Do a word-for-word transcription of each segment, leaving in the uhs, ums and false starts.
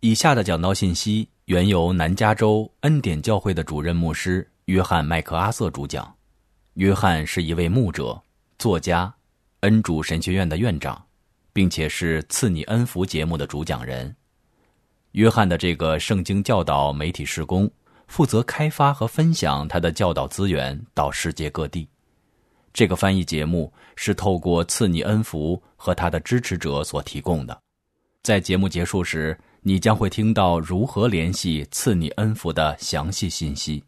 以下的讲道信息原由南加州恩典教会的主任牧师约翰·麦克阿瑟主讲。约翰是一位牧者、作家、恩主神学院的院长，并且是赐你恩福节目的主讲人。约翰的这个圣经教导媒体事工负责开发和分享他的教导资源到世界各地。这个翻译节目是透过赐你恩福和他的支持者所提供的。在节目结束时，你将会听到如何联系赐你恩福的详细信息。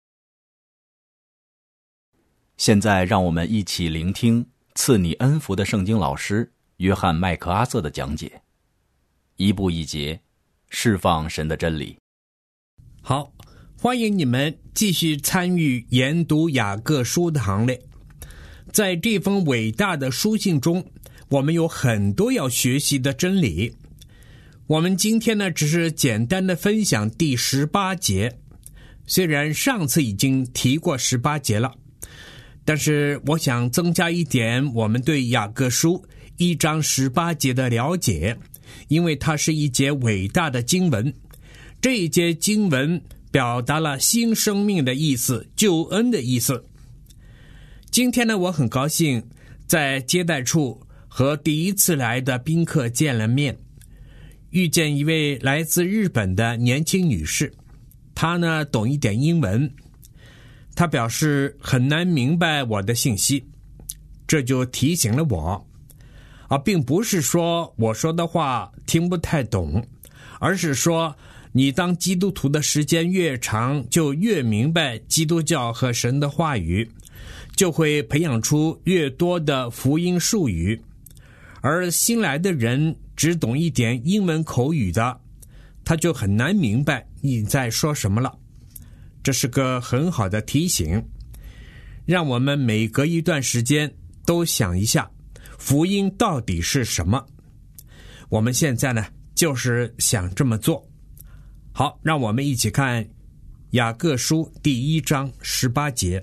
现在让我们一起聆听赐你恩福的圣经老师约翰·麦克阿瑟的讲解。一步一节，释放神的真理。 好，欢迎你们继续参与研读雅各书的行列。在这封伟大的书信中，我们有很多要学习的真理。我们今天呢，只是简单的分享第十八节，虽然上次已经提过十八节了，但是我想增加一点我们对雅各书一章十八节的了解，因为它是一节伟大的经文。这一节经文表达了新生命的意思，救恩的意思。今天呢，我很高兴在接待处和第一次来的宾客见了面，遇见一位来自日本的年轻女士，她呢懂一点英文，她表示很难明白我的信息，这就提醒了我，啊，并不是说我说的话听不太懂，而是说你当基督徒的时间越长，就越明白基督教和神的话语，就会培养出越多的福音术语。而新来的人只懂一点英文口语的，他就很难明白你在说什么了。这是个很好的提醒，让我们每隔一段时间都想一下福音到底是什么。我们现在呢，就是想这么做。好，让我们一起看雅各书第一章十八节。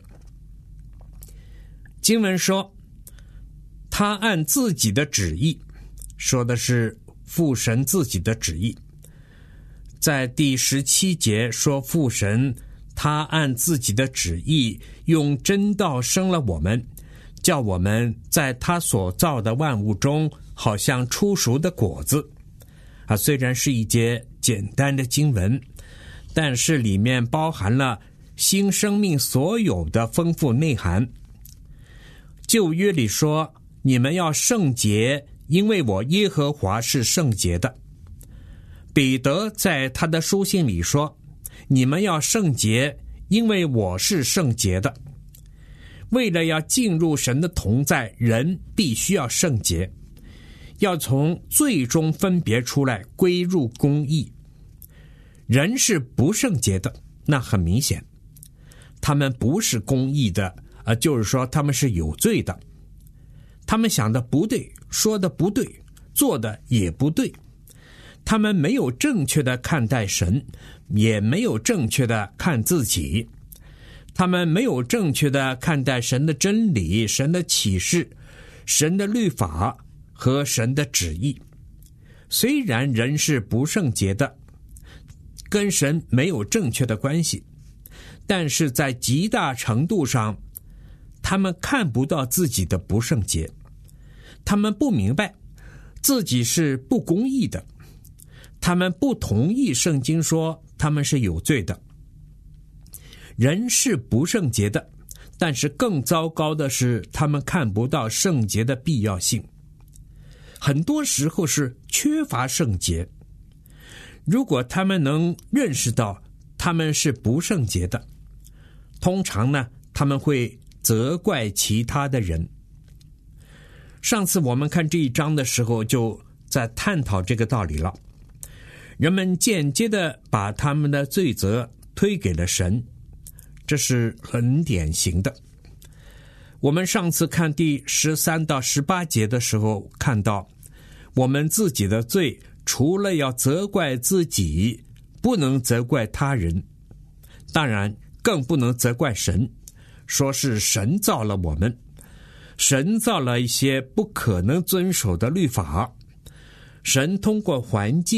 经文说，他按自己的旨意，说的是父神自己的旨意。在第十七节说父神他按自己的旨意用真道生了我们，叫我们在他所造的万物中好像初熟的果子。啊，虽然是一节简单的经文，但是里面包含了新生命所有的丰富内涵。旧约里说，你们要圣洁，因为我耶和华是圣洁的。彼得在他的书信里说，你们要圣洁，因为我是圣洁的。为了要进入神的同在，人必须要圣洁，要从罪中分别出来，归入公义。人是不圣洁的，那很明显，他们不是公义的，呃，就是说他们是有罪的。他们想的不对，说的不对，做的也不对。他们没有正确的看待神，也没有正确的看自己。他们没有正确的看待神的真理、神的启示、神的律法和神的旨意。虽然人是不圣洁的，跟神没有正确的关系，但是在极大程度上，他们看不到自己的不圣洁，他们不明白自己是不公义的，他们不同意圣经说他们是有罪的。人是不圣洁的，但是更糟糕的是，他们看不到圣洁的必要性。很多时候是缺乏圣洁。如果他们能认识到他们是不圣洁的，通常呢，他们会责怪其他的人。上次我们看这一章的时候，就在探讨这个道理了。人们间接的把他们的罪责推给了神，这是很典型的。我们上次看第十三到十八节的时候，看到我们自己的罪，除了要责怪自己，不能责怪他人，当然更不能责怪神，说是神造了我们，神造了一些不可能遵守的律法，神通过环境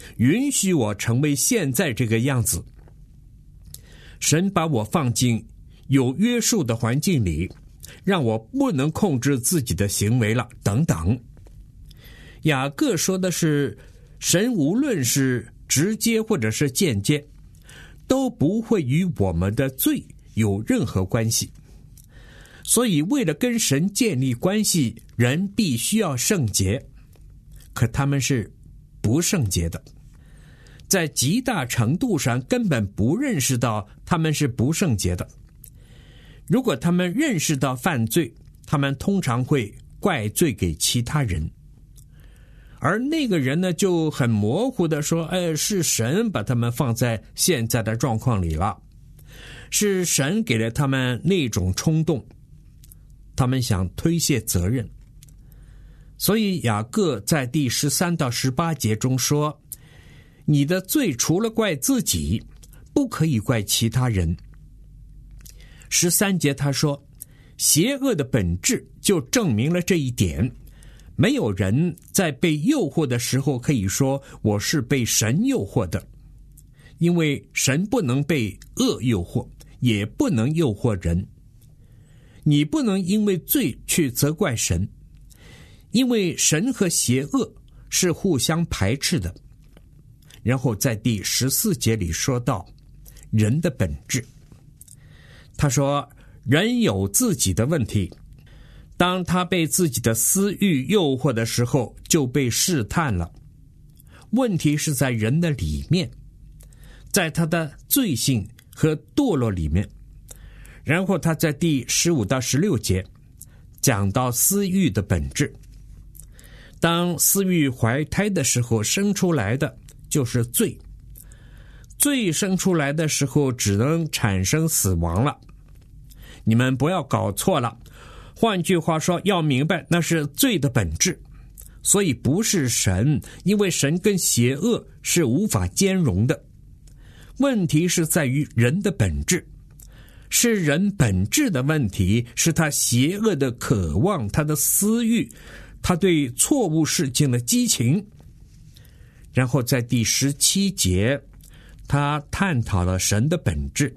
允许我成为现在这个样子。神把我放进有约束的环境里，让我不能控制自己的行为了，等等。雅各说的是，神无论是直接或者是间接，都不会与我们的罪有任何关系。所以为了跟神建立关系，人必须要圣洁，可他们是不圣洁的，在极大程度上根本不认识到他们是不圣洁的。如果他们认识到犯罪，他们通常会怪罪给其他人，而那个人呢就很模糊地说，哎，是神把他们放在现在的状况里了，是神给了他们那种冲动，他们想推卸责任。所以雅各在第十三到十八节中说，你的罪除了怪自己，不可以怪其他人。十三节他说，邪恶的本质就证明了这一点，没有人在被诱惑的时候可以说我是被神诱惑的，因为神不能被恶诱惑，也不能诱惑人。你不能因为罪去责怪神，因为神和邪恶是互相排斥的。然后在第十四节里说到人的本质，他说，人有自己的问题，当他被自己的私欲诱惑的时候，就被试探了。问题是在人的里面，在他的罪性和堕落里面。然后他在第十五到十六节讲到私欲的本质。当私欲怀胎的时候，生出来的就是罪，罪生出来的时候只能产生死亡了。你们不要搞错了，换句话说，要明白那是罪的本质，所以不是神，因为神跟邪恶是无法兼容的。问题是在于人的本质，是人本质的问题，是他邪恶的渴望，他的私欲，他对错误事情的激情。然后在第十七节他探讨了神的本质，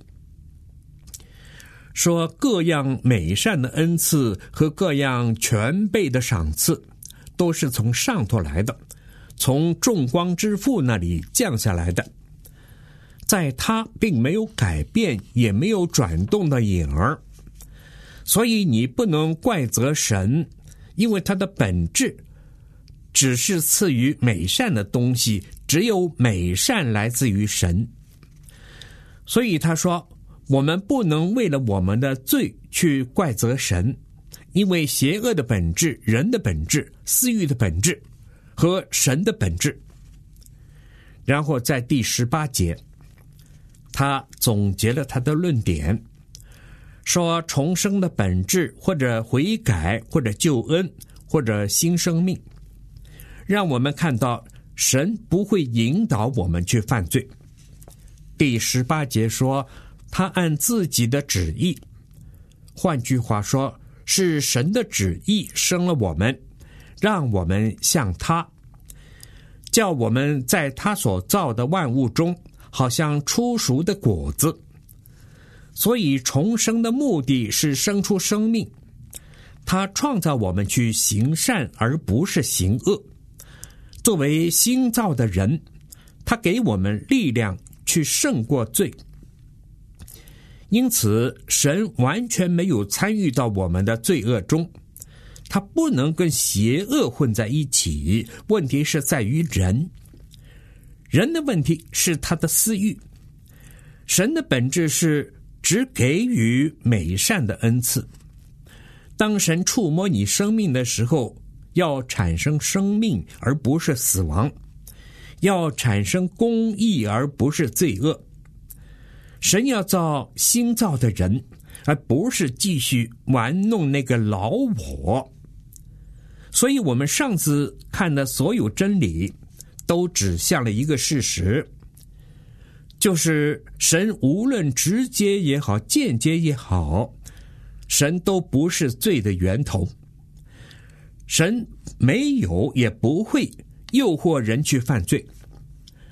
说各样美善的恩赐和各样全备的赏赐都是从上头来的，从众光之父那里降下来的，在他并没有改变，也没有转动的影儿。所以你不能怪责神，因为他的本质只是赐予美善的东西，只有美善来自于神。所以他说，我们不能为了我们的罪去怪责神，因为邪恶的本质、人的本质、私欲的本质和神的本质。然后在第十八节他总结了他的论点，说重生的本质，或者悔改，或者救恩，或者新生命，让我们看到神不会引导我们去犯罪。第十八节说他按自己的旨意，换句话说，是神的旨意生了我们，让我们像他，叫我们在他所造的万物中好像初熟的果子。所以重生的目的是生出生命，他创造我们去行善而不是行恶。作为新造的人，他给我们力量去胜过罪。因此神完全没有参与到我们的罪恶中，他不能跟邪恶混在一起。问题是在于人，人的问题是他的私欲。神的本质是只给予美善的恩赐。当神触摸你生命的时候，要产生生命而不是死亡，要产生公义而不是罪恶。神要造新造的人，而不是继续玩弄那个老我。所以我们上次看的所有真理都指向了一个事实，就是神无论直接也好，间接也好，神都不是罪的源头。神没有也不会诱惑人去犯罪，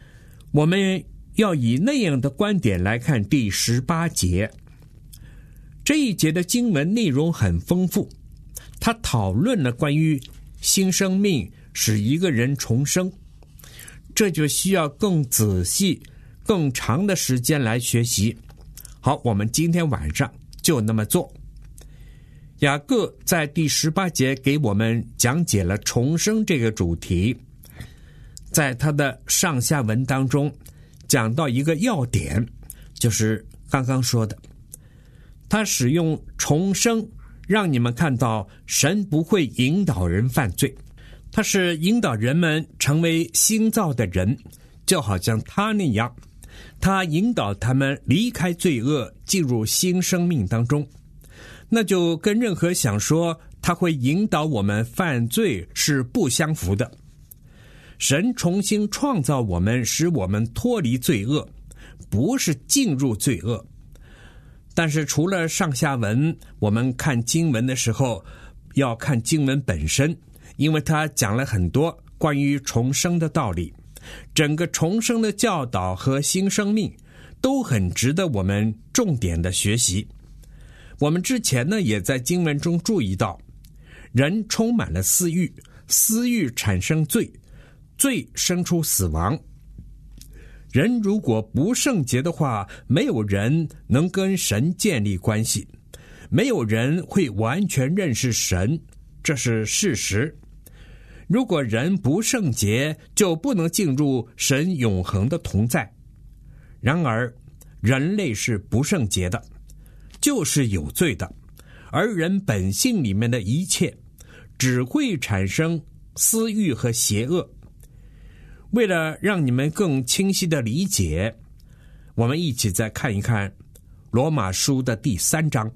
我们要以那样的观点来看第十八节。这一节的经文内容很丰富，它讨论了关于新生命使一个人重生，这就需要更仔细、更长的时间来学习。好，我们今天晚上就那么做。雅各在第十八节给我们讲解了重生这个主题，在他的上下文当中讲到一个要点，就是刚刚说的，他使用重生让你们看到神不会引导人犯罪，他是引导人们成为新造的人，就好像他那样，他引导他们离开罪恶，进入新生命当中。那就跟任何想说他会引导我们犯罪是不相符的。神重新创造我们，使我们脱离罪恶，不是进入罪恶。但是除了上下文，我们看经文的时候要看经文本身，因为他讲了很多关于重生的道理，整个重生的教导和新生命都很值得我们重点的学习。我们之前呢也在经文中注意到，人充满了私欲，私欲产生罪，罪生出死亡。人如果不圣洁的话，没有人能跟神建立关系，没有人会完全认识神，这是事实。如果人不圣洁，就不能进入神永恒的同在。然而人类是不圣洁的，就是有罪的，而人本性里面的一切只会产生私欲和邪恶。为了让你们更清晰的理解，我们一起再看一看罗马书的第三章。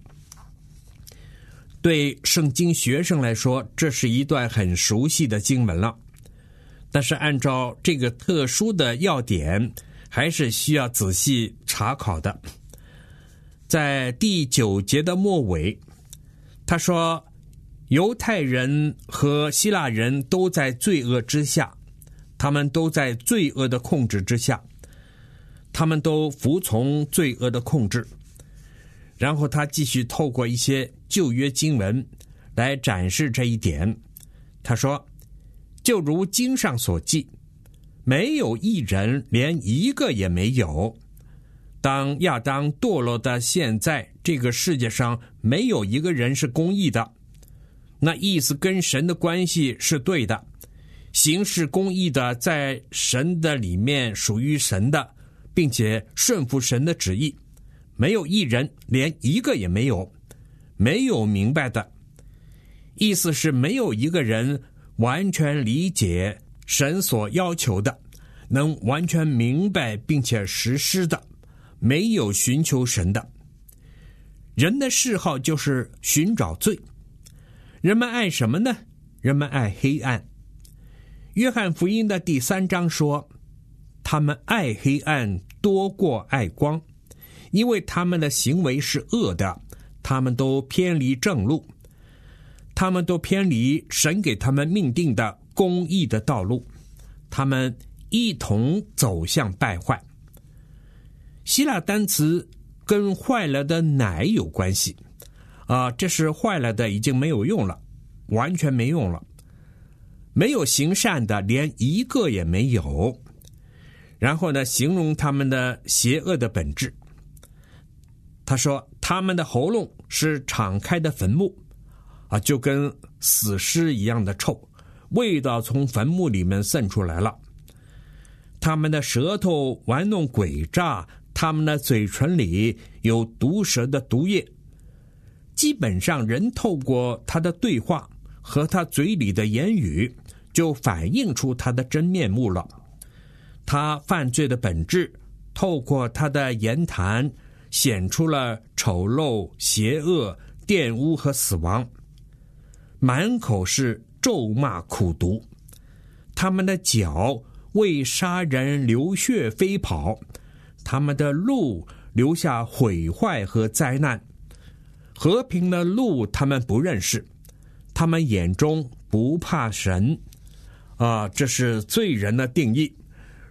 对圣经学生来说，这是一段很熟悉的经文了，但是按照这个特殊的要点，还是需要仔细查考的。在第九节的末尾，他说犹太人和希腊人都在罪恶之下，他们都在罪恶的控制之下，他们都服从罪恶的控制。然后他继续透过一些旧约经文来展示这一点。他说，就如经上所记，没有一人，连一个也没有。当亚当堕落的现在，这个世界上没有一个人是公义的。那意思跟神的关系是对的，行事公义的在神的里面属于神的，并且顺服神的旨意。没有一人，连一个也没有，没有明白的。意思是没有一个人完全理解神所要求的，能完全明白并且实施的，没有寻求神的。人的嗜好就是寻找罪。人们爱什么呢？人们爱黑暗。约翰福音的第三章说，他们爱黑暗多过爱光，因为他们的行为是恶的，他们都偏离正路，他们都偏离神给他们命定的公义的道路，他们一同走向败坏。希腊单词跟坏了的奶有关系啊，这是坏了的已经没有用了，完全没用了，没有行善的连一个也没有。然后呢，形容他们的邪恶的本质。他说他们的喉咙是敞开的坟墓啊，就跟死尸一样的臭，味道从坟墓里面渗出来了。他们的舌头玩弄诡诈，他们的嘴唇里有毒蛇的毒液。基本上人透过他的对话和他嘴里的言语，就反映出他的真面目了。他犯罪的本质透过他的言谈显出了丑陋、邪恶、玷污和死亡。满口是咒骂苦毒，他们的脚为杀人流血飞跑，他们的路留下毁坏和灾难。和平的路他们不认识，他们眼中不怕神啊，这是罪人的定义。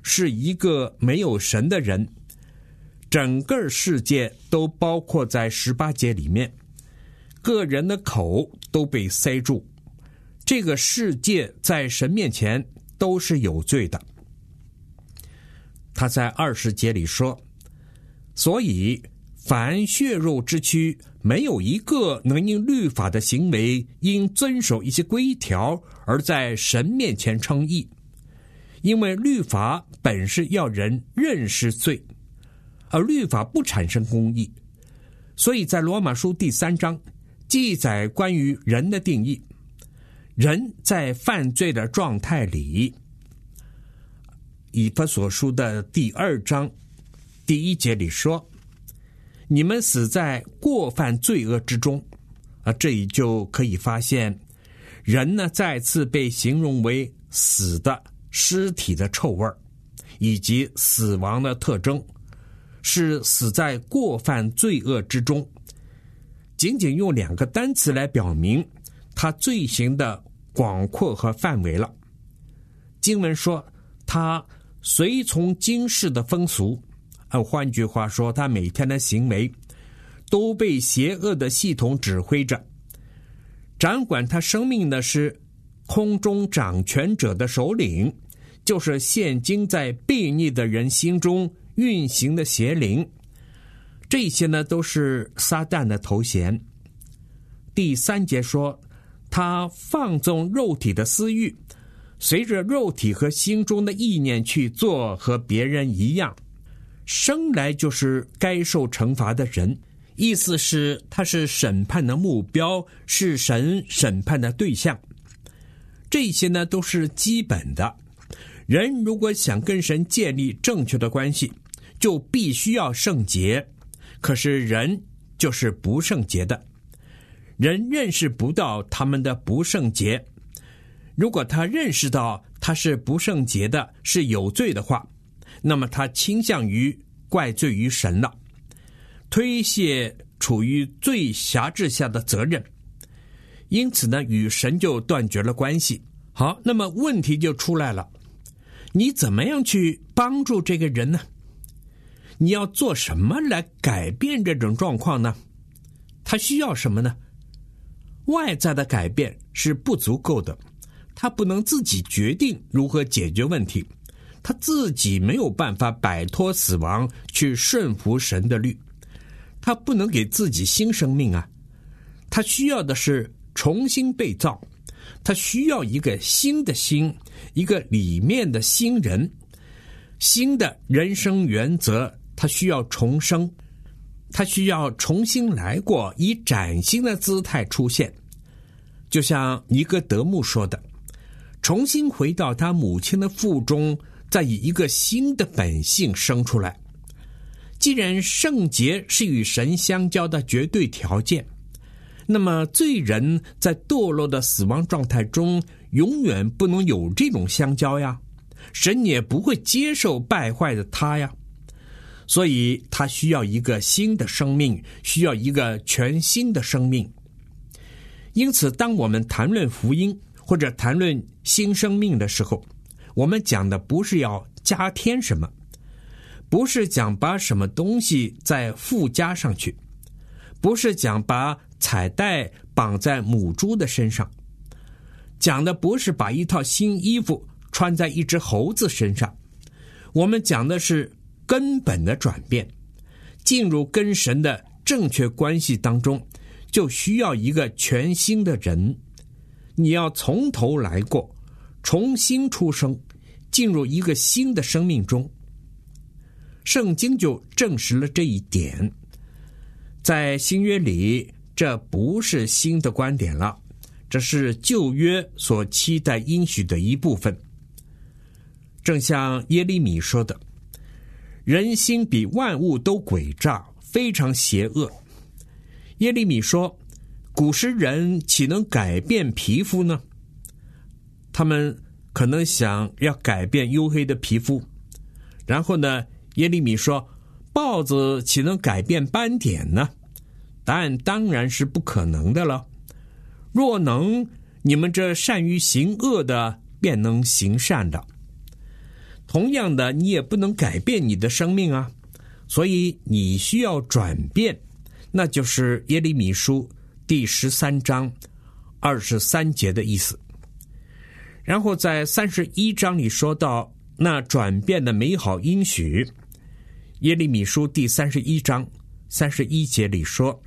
是一个没有神的人，整个世界都包括在十八节里面，个人的口都被塞住，这个世界在神面前都是有罪的。他在二十节里说，所以凡血肉之躯没有一个能因律法的行为，因遵守一些规条而在神面前称义，因为律法本是要人认识罪，而律法不产生公义。所以在罗马书第三章记载关于人的定义，人在犯罪的状态里，以弗所书的第二章第一节里说，你们死在过犯罪恶之中啊，这里就可以发现人呢再次被形容为死的尸体的臭味，以及死亡的特征是死在过犯罪恶之中，仅仅用两个单词来表明他罪行的广阔和范围了。经文说他随从今世的风俗，呃，换句话说，他每天的行为都被邪恶的系统指挥着。掌管他生命的是空中掌权者的首领，就是现今在悖逆的人心中运行的邪灵。这些呢，都是撒旦的头衔。第三节说，他放纵肉体的私欲，随着肉体和心中的意念去做和别人一样，生来就是该受惩罚的人。意思是他是审判的目标，是神审判的对象。这些呢都是基本的。人如果想跟神建立正确的关系，就必须要圣洁。可是人就是不圣洁的，人认识不到他们的不圣洁。如果他认识到他是不圣洁的，是有罪的话，那么他倾向于怪罪于神了，推卸处于罪辖制下的责任，因此呢，与神就断绝了关系。好，那么问题就出来了，你怎么样去帮助这个人呢？你要做什么来改变这种状况呢？他需要什么呢？外在的改变是不足够的，他不能自己决定如何解决问题，他自己没有办法摆脱死亡去顺服神的律，他不能给自己新生命啊，他需要的是重新被造，他需要一个新的心，一个里面的新人，新的人生原则，他需要重生，他需要重新来过，以崭新的姿态出现。就像尼哥德慕说的，重新回到他母亲的腹中，再以一个新的本性生出来。既然圣洁是与神相交的绝对条件，那么罪人在堕落的死亡状态中永远不能有这种相交呀，神也不会接受败坏的他呀。所以他需要一个新的生命，需要一个全新的生命。因此当我们谈论福音或者谈论新生命的时候，我们讲的不是要加添什么，不是讲把什么东西再附加上去，不是讲把彩带绑在母猪的身上，讲的不是把一套新衣服穿在一只猴子身上，我们讲的是根本的转变。进入跟神的正确关系当中，就需要一个全新的人，你要从头来过，重新出生，进入一个新的生命中。圣经就证实了这一点。在新约里，这不是新的观点了，这是旧约所期待应许的一部分。正像耶利米说的，人心比万物都诡诈，非常邪恶。耶利米说，古时人岂能改变皮肤呢？他们可能想要改变黝黑的皮肤。然后呢，耶利米说，豹子岂能改变斑点呢？答案当然是不可能的了。若能，你们这善于行恶的便能行善的。 同样的，你也不能改变你的生命啊，所以你需要转变，那就是耶利米书第十三章二十三节的意思。然后在三十一章里说到那转变的美好应许，耶利米书第三十一章三十一节里说，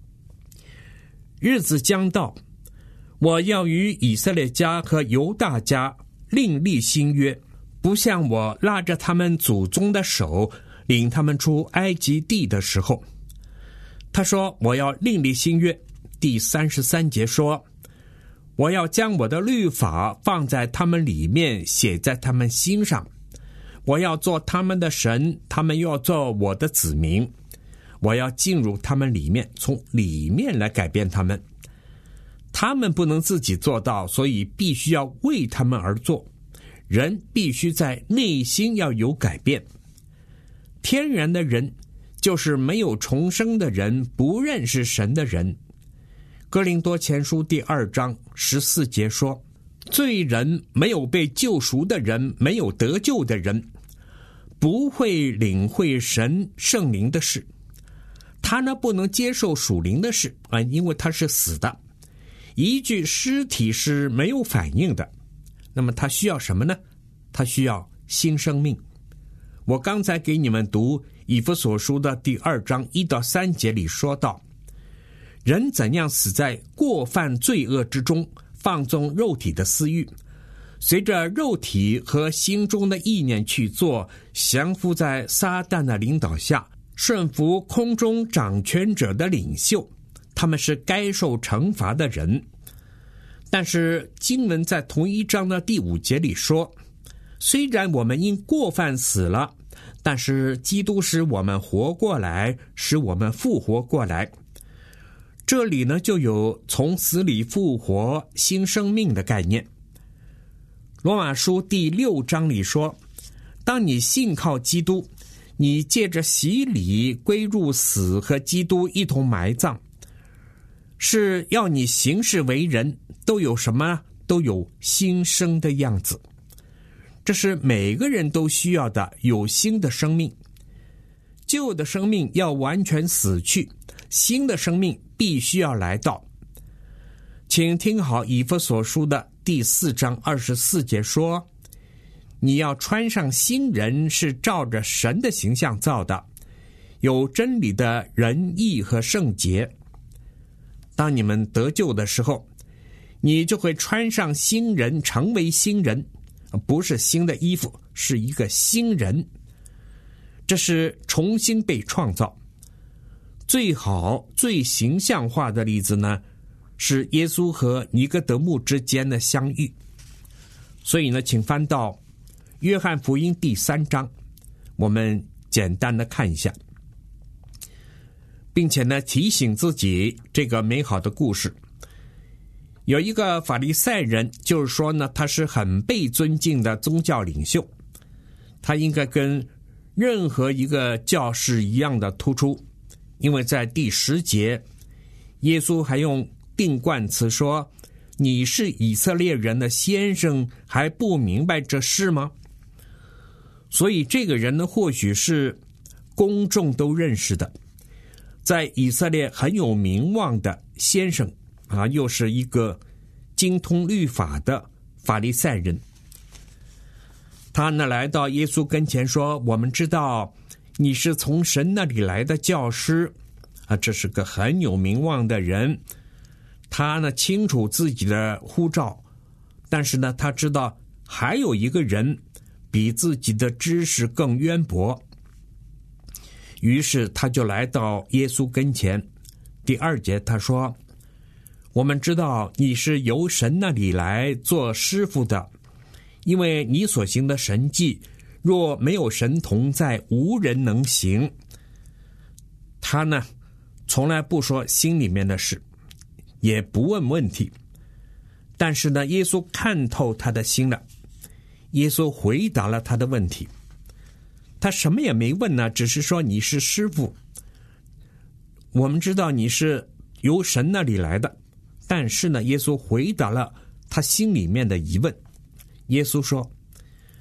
日子将到，我要与以色列家和犹大家另立新约，不像我拉着他们祖宗的手领他们出埃及地的时候。他说我要另立新约。第三十三节说，我要将我的律法放在他们里面，写在他们心上，我要做他们的神，他们又要做我的子民，我要进入他们里面，从里面来改变他们。他们不能自己做到，所以必须要为他们而做。人必须在内心要有改变。天然的人就是没有重生的人，不认识神的人。哥林多前书第二章十四节说，罪人没有被救赎的人，没有得救的人，不会领会神圣灵的事。他呢不能接受属灵的事啊，因为他是死的，一具尸体是没有反应的。那么他需要什么呢？他需要新生命。我刚才给你们读以弗所书的第二章一到三节里说到，人怎样死在过犯罪恶之中，放纵肉体的私欲，随着肉体和心中的意念去做，降服在撒旦的领导下，顺服空中掌权者的领袖，他们是该受惩罚的人。但是经文在同一章的第五节里说，虽然我们因过犯死了，但是基督使我们活过来，使我们复活过来。这里呢就有从死里复活新生命的概念。罗马书第六章里说，当你信靠基督，你借着洗礼归入死，和基督一同埋葬，是要你行事为人都有什么？都有新生的样子。这是每个人都需要的，有新的生命。旧的生命要完全死去，新的生命必须要来到。请听好以弗所书的第四章二十四节说，你要穿上新人，是照着神的形象造的，有真理的仁义和圣洁。当你们得救的时候，你就会穿上新人，成为新人，不是新的衣服，是一个新人。这是重新被创造。最好最形象化的例子呢，是耶稣和尼哥德慕之间的相遇。所以呢，请翻到约翰福音第三章，我们简单的看一下，并且呢提醒自己这个美好的故事。有一个法利赛人，就是说呢，他是很被尊敬的宗教领袖，他应该跟任何一个教士一样的突出，因为在第十节，耶稣还用定冠词说，你是以色列人的先生，还不明白这事吗？所以这个人呢，或许是公众都认识的，在以色列很有名望的先生啊，又是一个精通律法的法利赛人。他呢来到耶稣跟前说，我们知道你是从神那里来的教师啊，这是个很有名望的人。他呢清楚自己的呼召，但是呢他知道还有一个人比自己的知识更渊博，于是他就来到耶稣跟前。第二节他说，我们知道你是由神那里来做师傅的，因为你所行的神迹，若没有神同在，无人能行。他呢从来不说心里面的事，也不问问题，但是呢耶稣看透他的心了，耶稣回答了他的问题。他什么也没问呢，只是说你是师傅，我们知道你是由神那里来的。但是呢耶稣回答了他心里面的疑问。耶稣说，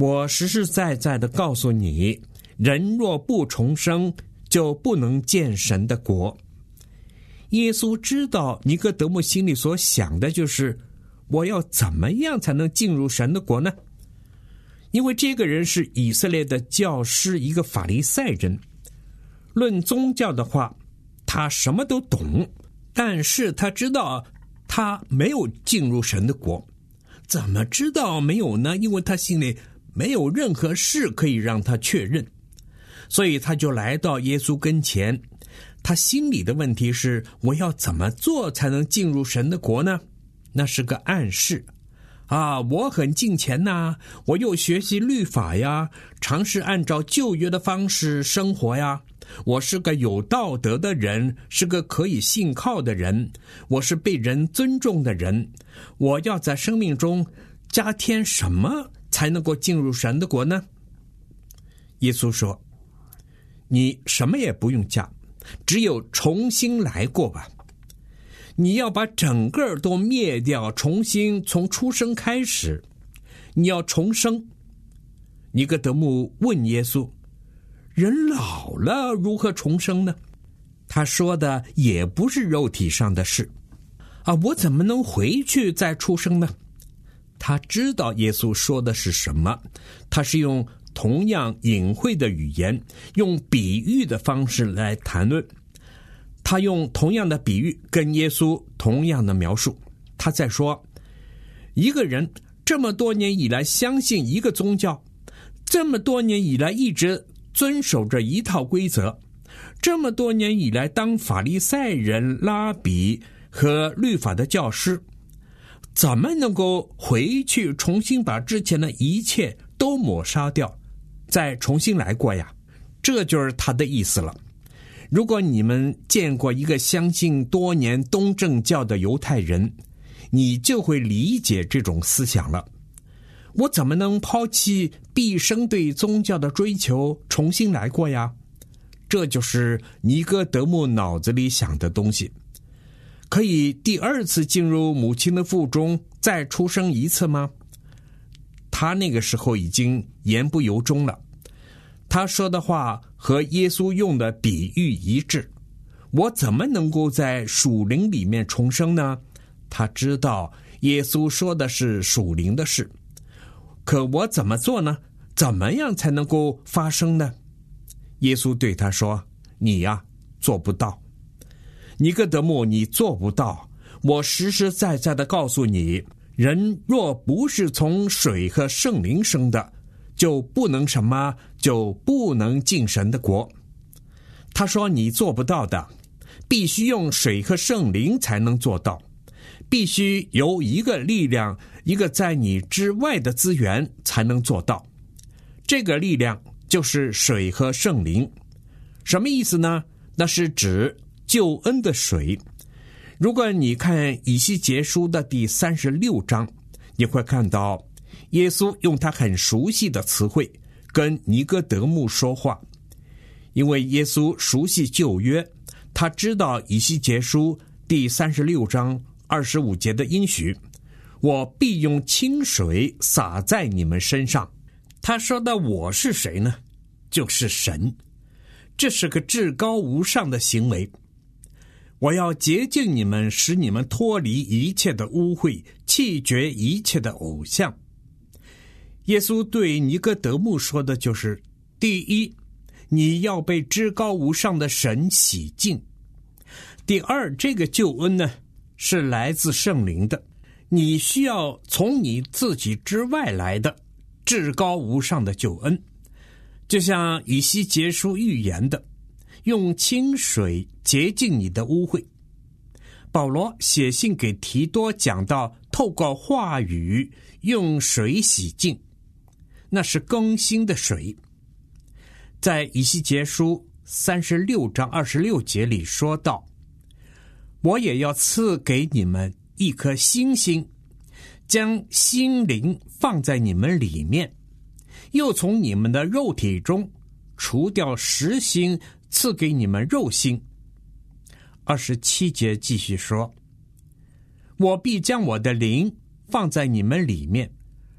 我实实在在的告诉你，人若不重生，就不能见神的国。耶稣知道尼哥德慕心里所想的就是，我要怎么样才能进入神的国呢？因为这个人是以色列的教师，一个法利赛人，论宗教的话，他什么都懂，但是他知道他没有进入神的国。怎么知道没有呢？因为他心里没有任何事可以让他确认，所以他就来到耶稣跟前。他心里的问题是，我要怎么做才能进入神的国呢？那是个暗示啊，我很敬虔呐，我又学习律法呀，尝试按照旧约的方式生活呀，我是个有道德的人，是个可以信靠的人，我是被人尊重的人。我要在生命中加添什么才能够进入神的国呢？耶稣说，你什么也不用加，只有重新来过吧。你要把整个都灭掉，重新从出生开始，你要重生。尼哥德慕问耶稣，人老了如何重生呢？他说的也不是肉体上的事啊，我怎么能回去再出生呢？他知道耶稣说的是什么，他是用同样隐晦的语言，用比喻的方式来谈论。他用同样的比喻跟耶稣同样的描述。他在说，一个人这么多年以来相信一个宗教，这么多年以来一直遵守着一套规则，这么多年以来当法利赛人、拉比和律法的教师，怎么能够回去重新把之前的一切都抹杀掉，再重新来过呀？这就是他的意思了。如果你们见过一个相信多年东正教的犹太人，你就会理解这种思想了。我怎么能抛弃毕生对宗教的追求，重新来过呀？这就是尼哥德慕脑子里想的东西。可以第二次进入母亲的腹中再出生一次吗？他那个时候已经言不由衷了。他说的话和耶稣用的比喻一致。我怎么能够在属灵里面重生呢？他知道耶稣说的是属灵的事，可我怎么做呢？怎么样才能够发生呢？耶稣对他说，你呀，做不到。尼哥德慕，你做不到。我实实在在的告诉你，人若不是从水和圣灵生的，就不能什么，就不能进神的国。他说你做不到的，必须用水和圣灵才能做到，必须由一个力量，一个在你之外的资源才能做到。这个力量就是水和圣灵。什么意思呢？那是指救恩的水。如果你看以西结书的第三十六章，你会看到耶稣用他很熟悉的词汇跟尼哥德慕说话。因为耶稣熟悉旧约，他知道以西结书第三十六章二十五节的应许，我必用清水洒在你们身上。他说的我是谁呢？就是神。这是个至高无上的行为。我要洁净你们，使你们脱离一切的污秽，弃绝一切的偶像。耶稣对尼哥德慕说的就是，第一，你要被至高无上的神洗净。第二，这个救恩呢，是来自圣灵的，你需要从你自己之外来的至高无上的救恩。就像以西结书预言的，用清水洁净你的污秽。保罗写信给提多讲到，透过话语用水洗净，那是更新的水。在以西结书三十六章二十六节里说到，我也要赐给你们一颗新心，将心灵放在你们里面，又从你们的肉体中除掉实心，赐给你们肉心。二十七节继续说，我必将我的灵放在你们里面，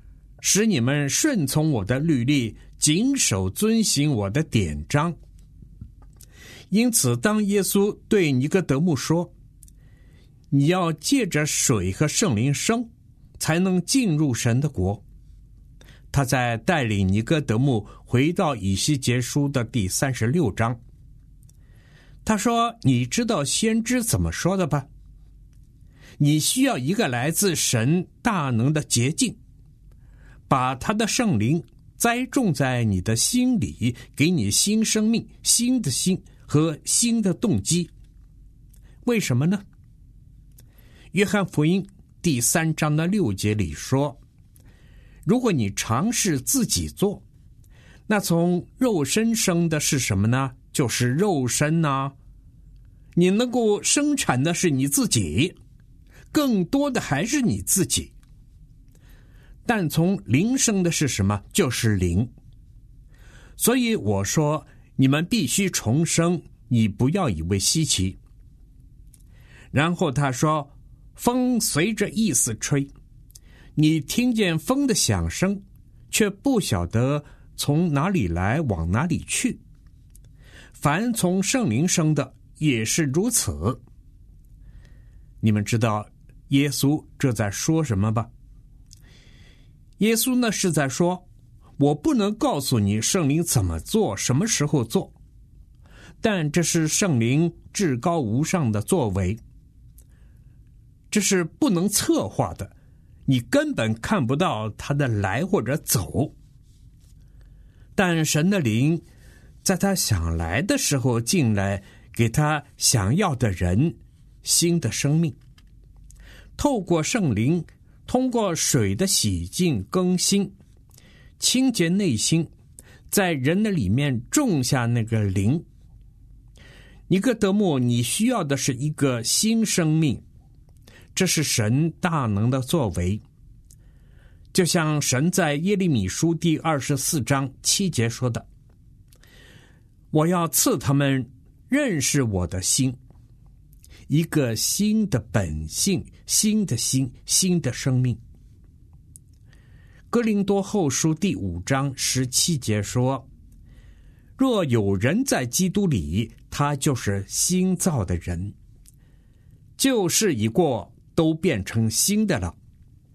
使你们顺从我的律例，谨守遵行我的典章。因此，当耶稣对尼哥德慕说，你要借着水和圣灵生，才能进入神的国，他在带领尼哥德慕回到以西结书的第三十六章。他说，你知道先知怎么说的吧？你需要一个来自神大能的捷径，把他的圣灵栽种在你的心里，给你新生命、新的心和新的动机。为什么呢？约翰福音第三章的六节里说，如果你尝试自己做，那从肉身生的是什么呢？就是肉身啊。你能够生产的是你自己，更多的还是你自己。但从灵生的是什么？就是灵。所以我说，你们必须重生，你不要以为稀奇。然后他说，风随着意思吹，你听见风的响声，却不晓得从哪里来，往哪里去。凡从圣灵生的也是如此。你们知道耶稣这在说什么吧？耶稣呢是在说，我不能告诉你圣灵怎么做，什么时候做，但这是圣灵至高无上的作为，这是不能策划的，你根本看不到他的来或者走。但神的灵在他想来的时候进来，给他想要的人新的生命。透过圣灵，通过水的洗净更新，清洁内心，在人的里面种下那个灵。尼哥德慕，你需要的是一个新生命，这是神大能的作为。就像神在耶利米书第二十四章七节说的，我要赐他们认识我的心，一个新的本性，新的心，新的生命。哥林多后书第五章十七节说，若有人在基督里，他就是新造的人，旧事已过，都变成新的了。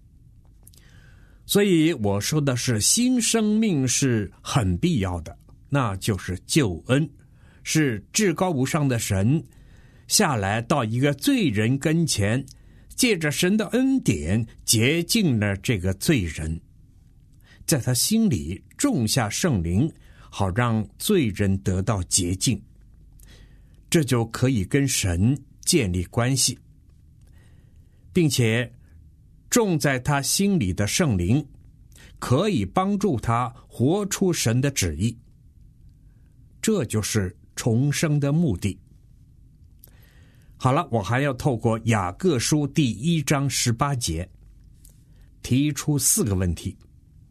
所以我说的是新生命是很必要的，那就是救恩，是至高无上的神下来到一个罪人跟前，借着神的恩典洁净了这个罪人，在他心里种下圣灵，好让罪人得到洁净，这就可以跟神建立关系，并且种在他心里的圣灵可以帮助他活出神的旨意，这就是重生的目的。好了，我还要透过雅各书第一章十八节提出四个问题。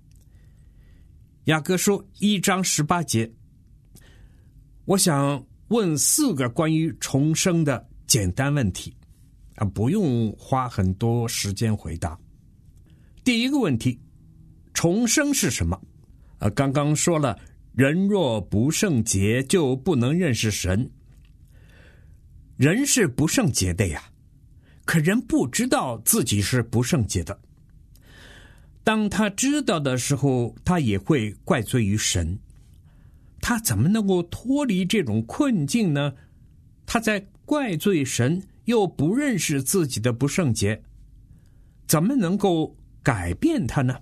雅各书一章十八节，我想问四个关于重生的简单问题啊，不用花很多时间回答。第一个问题，重生是什么？啊，刚刚说了，人若不圣洁，就不能认识神。人是不圣洁的呀，可人不知道自己是不圣洁的。当他知道的时候，他也会怪罪于神。他怎么能够脱离这种困境呢？他在怪罪神，又不认识自己的不圣洁，怎么能够改变他呢？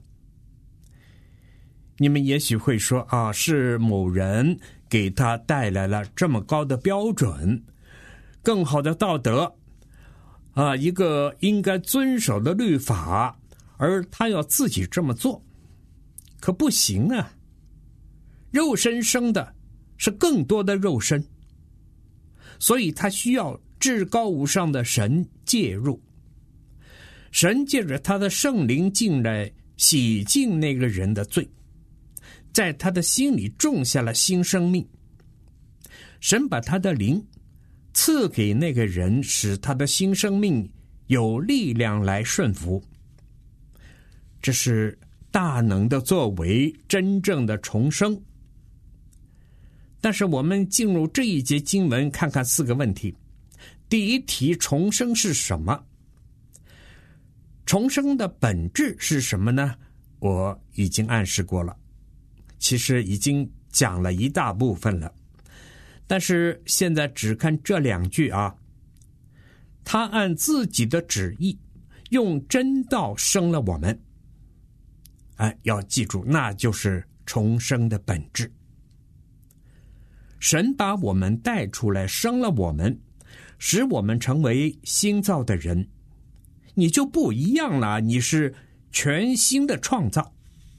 你们也许会说啊，是某人给他带来了这么高的标准，更好的道德啊，一个应该遵守的律法，而他要自己这么做，可不行啊。肉身生的是更多的肉身，所以他需要至高无上的神介入。神借着他的圣灵进来，洗净那个人的罪，在他的心里种下了新生命。神把他的灵赐给那个人，使他的新生命有力量来顺服。这是大能的作为，真正的重生。但是我们进入这一节经文，看看四个问题。第一题，重生是什么？重生的本质是什么呢？我已经暗示过了，其实已经讲了一大部分了，但是现在只看这两句啊。他按自己的旨意用真道生了我们，哎，要记住，那就是重生的本质。神把我们带出来，生了我们，使我们成为新造的人，你就不一样了，你是全新的创造。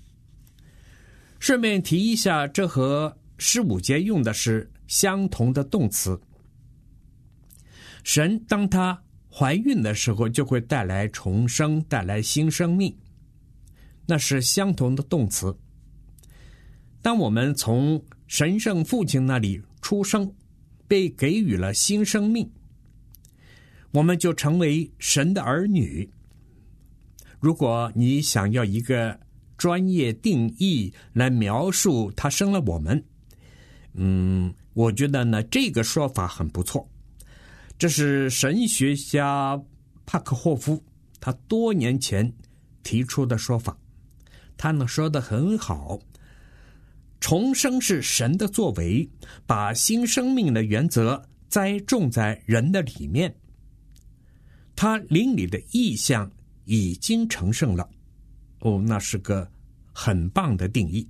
顺便提一下，这和十五节用的是相同的动词。神当他怀孕的时候，就会带来重生，带来新生命，那是相同的动词。当我们从神圣父亲那里出生，被给予了新生命，我们就成为神的儿女。如果你想要一个专业定义来描述他生了我们，嗯，我觉得呢，这个说法很不错。这是神学家帕克霍夫他多年前提出的说法，他呢说得很好。重生是神的作为，把新生命的原则栽种在人的里面，他灵里的意象已经成圣了。哦，那是个很棒的定义。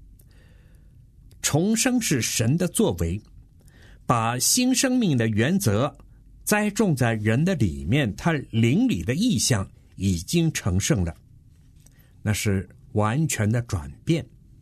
重生是神的作为，把新生命的原则栽种在人的里面，他灵里的意象已经成圣了，那是完全的转变。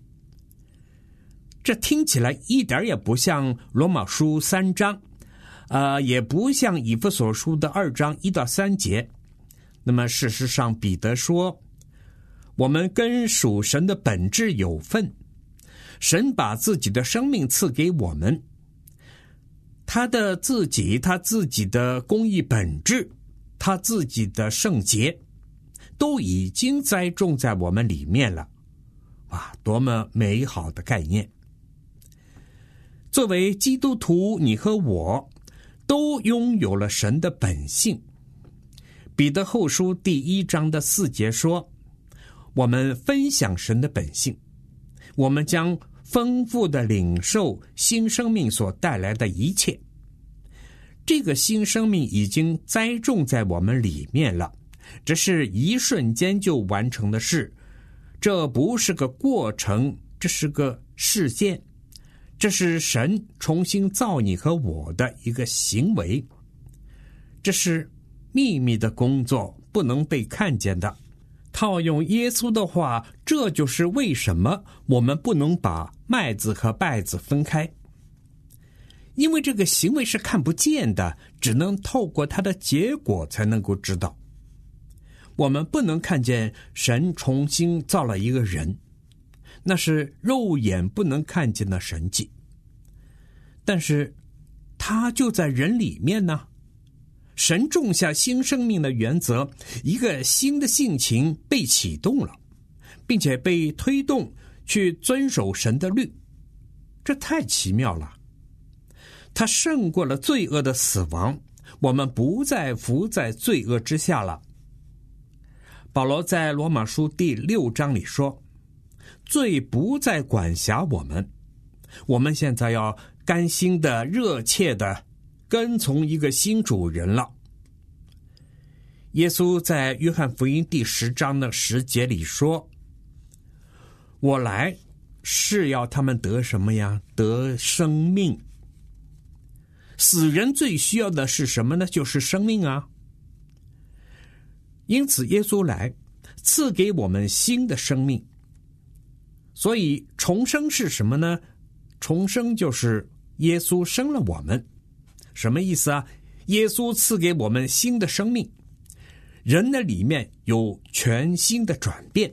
这听起来一点也不像罗马书三章，呃，也不像以弗所书的二章一到三节。那么事实上，彼得说，我们跟属神的本质有份，神把自己的生命赐给我们，他的自己，他自己的公义本质，他自己的圣洁，都已经栽种在我们里面了。哇，多么美好的概念！作为基督徒，你和我都拥有了神的本性。彼得后书第一章的四节说，我们分享神的本性，我们将丰富的领受新生命所带来的一切。这个新生命已经栽种在我们里面了，这是一瞬间就完成的事，这不是个过程，这是个事件，这是神重新造你和我的一个行为，这是秘密的工作，不能被看见的。套用耶稣的话，这就是为什么我们不能把麦子和稗子分开，因为这个行为是看不见的，只能透过它的结果才能够知道。我们不能看见神重新造了一个人，那是肉眼不能看见的神迹，但是他就在人里面呢。神种下新生命的原则，一个新的性情被启动了，并且被推动去遵守神的律，这太奇妙了。他胜过了罪恶的死亡，我们不再伏在罪恶之下了。保罗在罗马书第六章里说，罪不再管辖我们，我们现在要甘心的、热切的跟从一个新主人了。耶稣在约翰福音第十章的十节里说，我来是要他们得什么呀？得生命。死人最需要的是什么呢？就是生命啊。因此耶稣来赐给我们新的生命。所以重生是什么呢？重生就是耶稣生了我们。什么意思啊？耶稣赐给我们新的生命，人的里面有全新的转变。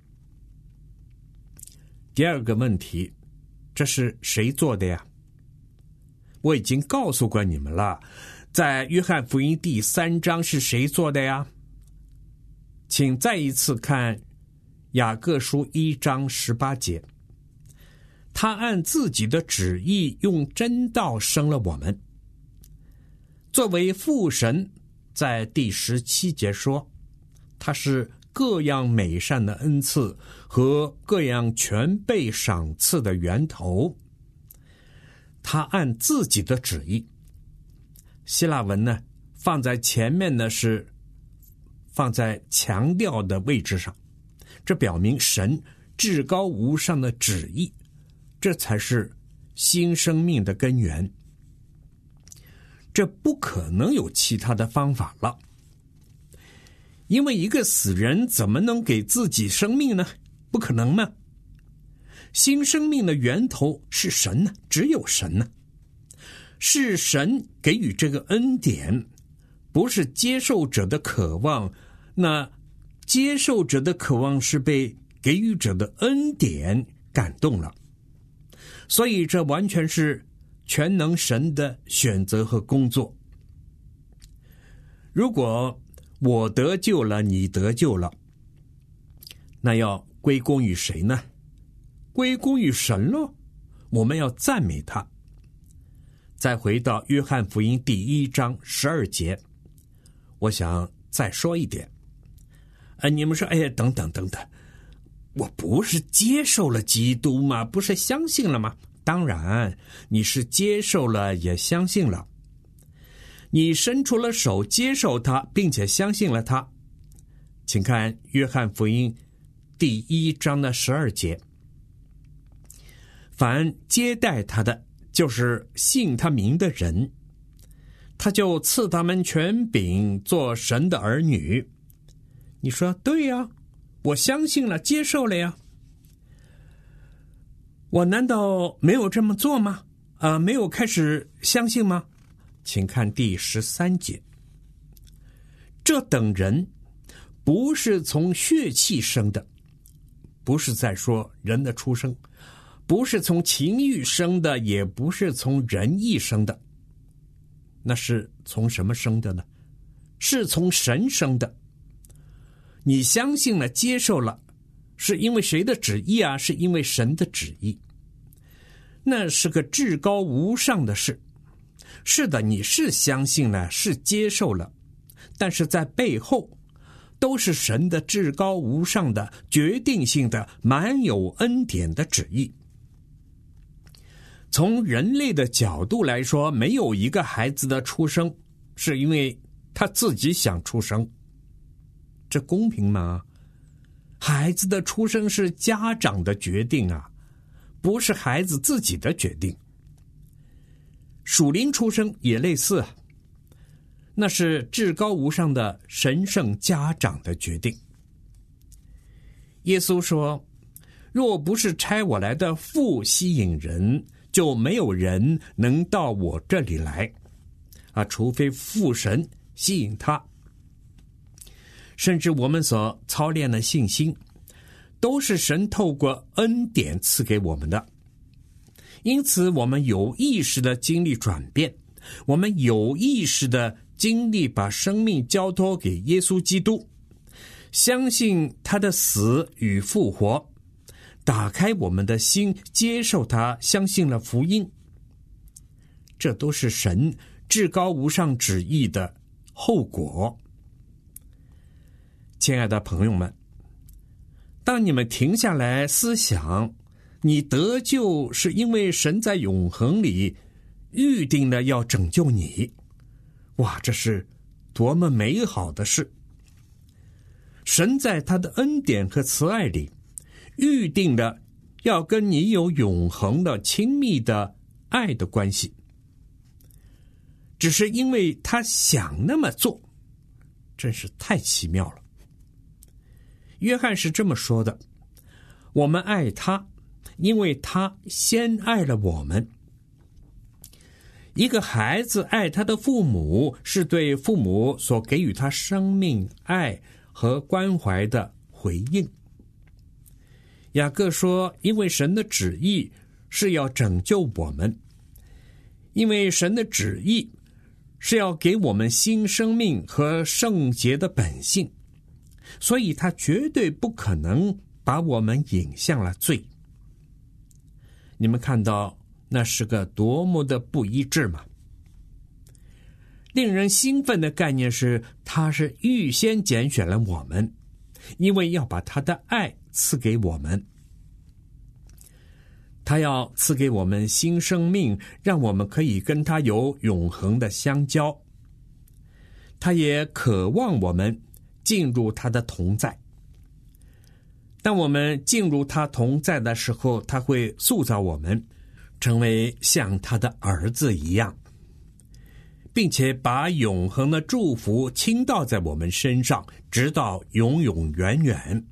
第二个问题，这是谁做的呀？我已经告诉过你们了，在约翰福音第三章是谁做的呀？请再一次看雅各书一章十八节，他按自己的旨意用真道生了我们。作为父神，在第十七节说，他是各样美善的恩赐和各样全备赏赐的源头。他按自己的旨意，希腊文呢放在前面呢是放在强调的位置上，这表明神至高无上的旨意，这才是新生命的根源。这不可能有其他的方法了，因为一个死人怎么能给自己生命呢？不可能嘛！新生命的源头是神呢，只有神呢，是神给予这个恩典，不是接受者的渴望。那接受者的渴望是被给予者的恩典感动了，所以这完全是全能神的选择和工作。如果我得救了，你得救了，那要归功于谁呢？归功于神咯，我们要赞美他。再回到约翰福音第一章十二节，我想再说一点。呃，你们说，哎呀，等等等等，我不是接受了基督吗？不是相信了吗？当然，你是接受了，也相信了。你伸出了手接受他，并且相信了他。请看约翰福音第一章的十二节，凡接待他的，就是信他名的人，他就赐他们权柄做神的儿女。你说对呀，我相信了，接受了呀。我难道没有这么做吗？啊、呃，没有开始相信吗？请看第十三节，这等人不是从血气生的，不是在说人的出生，不是从情欲生的，也不是从人意生的，那是从什么生的呢？是从神生的。你相信了，接受了，是因为谁的旨意啊？是因为神的旨意。那是个至高无上的事。是的，你是相信了，是接受了，但是在背后都是神的至高无上的决定性的满有恩典的旨意。从人类的角度来说，没有一个孩子的出生是因为他自己想出生，这公平吗？孩子的出生是家长的决定啊，不是孩子自己的决定。属灵出生也类似啊，那是至高无上的神圣家长的决定。耶稣说，若不是差我来的父吸引人，就没有人能到我这里来啊，除非父神吸引他。甚至我们所操练的信心，都是神透过恩典赐给我们的。因此我们有意识的经历转变，我们有意识的经历把生命交托给耶稣基督，相信他的死与复活，打开我们的心，接受他，相信了福音。这都是神至高无上旨意的后果。亲爱的朋友们，当你们停下来思想，你得救是因为神在永恒里预定了要拯救你，哇，这是多么美好的事！神在他的恩典和慈爱里预定了要跟你有永恒的亲密的爱的关系，只是因为他想那么做，真是太奇妙了。约翰是这么说的，我们爱他，因为他先爱了我们。一个孩子爱他的父母，是对父母所给予他生命、爱和关怀的回应。雅各说，因为神的旨意是要拯救我们，因为神的旨意是要给我们新生命和圣洁的本性，所以他绝对不可能把我们引向了罪。你们看到那是个多么的不一致吗？令人兴奋的概念是，他是预先拣选了我们，因为要把他的爱赐给我们。他要赐给我们新生命，让我们可以跟他有永恒的相交。他也渴望我们进入他的同在。当我们进入他同在的时候，他会塑造我们成为像他的儿子一样，并且把永恒的祝福倾倒在我们身上，直到永永远远。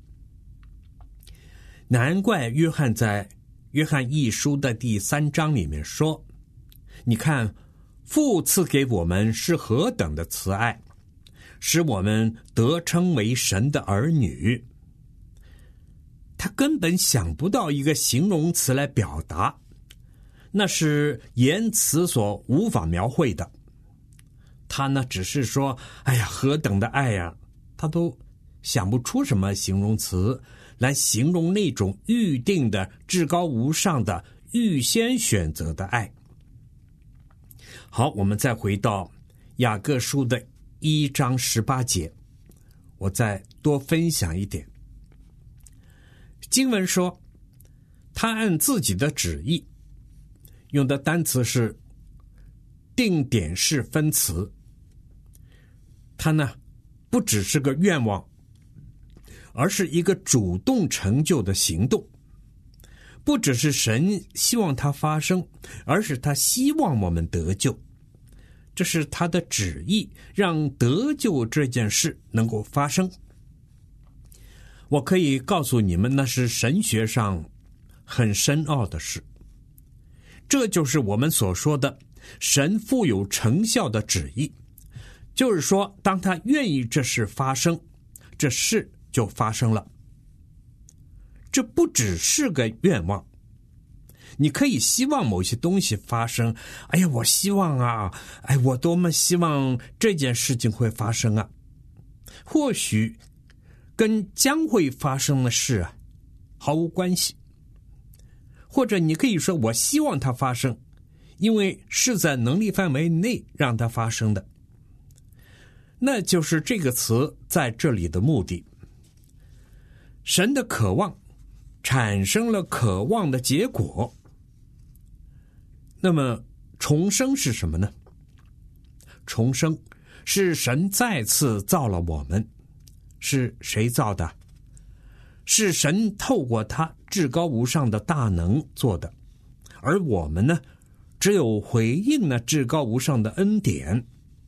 难怪约翰在约翰一书的第三章里面说，你看父赐给我们是何等的慈爱，使我们得称为神的儿女。他根本想不到一个形容词来表达，那是言辞所无法描绘的。他呢只是说，哎呀，何等的爱呀！他都想不出什么形容词来形容那种预定的、至高无上的、预先选择的爱。好，我们再回到雅各书的一章十八节，我再多分享一点。经文说，他按自己的旨意，用的单词是定点式分词。他呢，不只是个愿望，而是一个主动成就的行动。不只是神希望它发生，而是他希望我们得救。这是他的旨意，让得救这件事能够发生。我可以告诉你们，那是神学上很深奥的事。这就是我们所说的神富有成效的旨意，就是说，当他愿意这事发生，这事就发生了。这不只是个愿望，你可以希望某些东西发生，哎呀，我希望啊，哎，我多么希望这件事情会发生啊。或许跟将会发生的事啊毫无关系，或者你可以说我希望它发生，因为是在能力范围内让它发生的。那就是这个词在这里的目的。神的渴望产生了渴望的结果。那么重生是什么呢？重生是神再次造了我们。是谁造的？是神透过他至高无上的大能做的，而我们呢，只有回应了至高无上的恩典。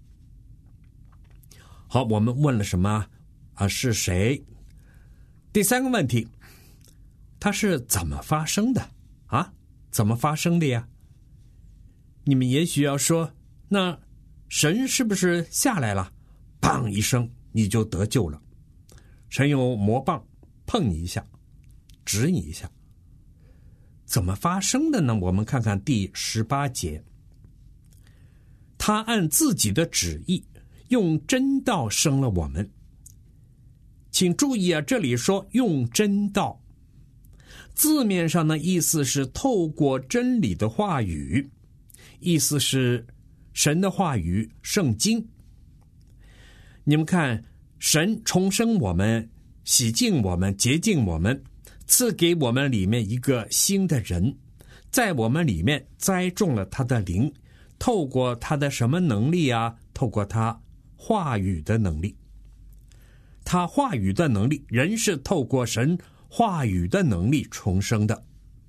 好，我们问了什么啊？是谁？第三个问题，它是怎么发生的啊？怎么发生的呀？你们也许要说，那神是不是下来了，砰一声你就得救了？神用魔棒碰你一下，指你一下，怎么发生的呢？我们看看第十八节，他按自己的旨意用真道生了我们。请注意啊，这里说用真道，字面上的意思是透过真理的话语，意思是神的话语，圣经。你们看，神重生我们，洗净我们，洁净我们，赐给我们里面一个新的人，在我们里面栽种了他的灵，透过他的什么能力啊？透过他话语的能力。他话语的能力，人是透过神话语的能力重生的。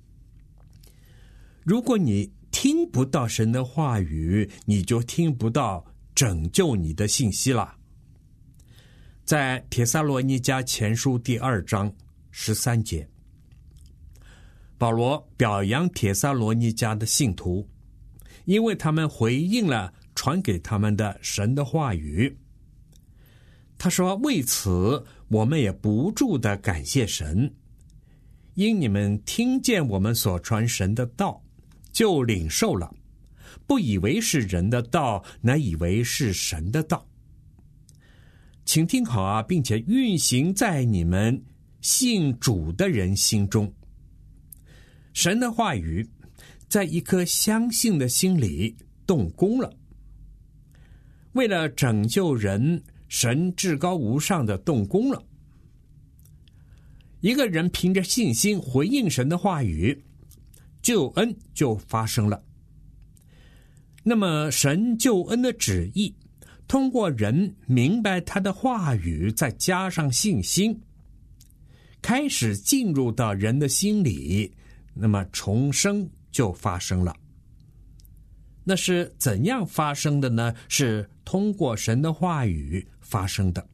如果你听不到神的话语，你就听不到拯救你的信息了。在帖撒罗尼迦前书第二章十三节，保罗表扬帖撒罗尼迦的信徒，因为他们回应了传给他们的神的话语。他说，为此我们也不住地感谢神，因你们听见我们所传神的道，就领受了，不以为是人的道，乃以为是神的道。请听好啊，并且运行在你们信主的人心中。神的话语在一颗相信的心里动工了。为了拯救人，神至高无上的动工了。一个人凭着信心回应神的话语，救恩就发生了。那么神救恩的旨意，通过人明白他的话语，再加上信心，开始进入到人的心里，那么重生就发生了。那是怎样发生的呢？是通过神的话语发生的。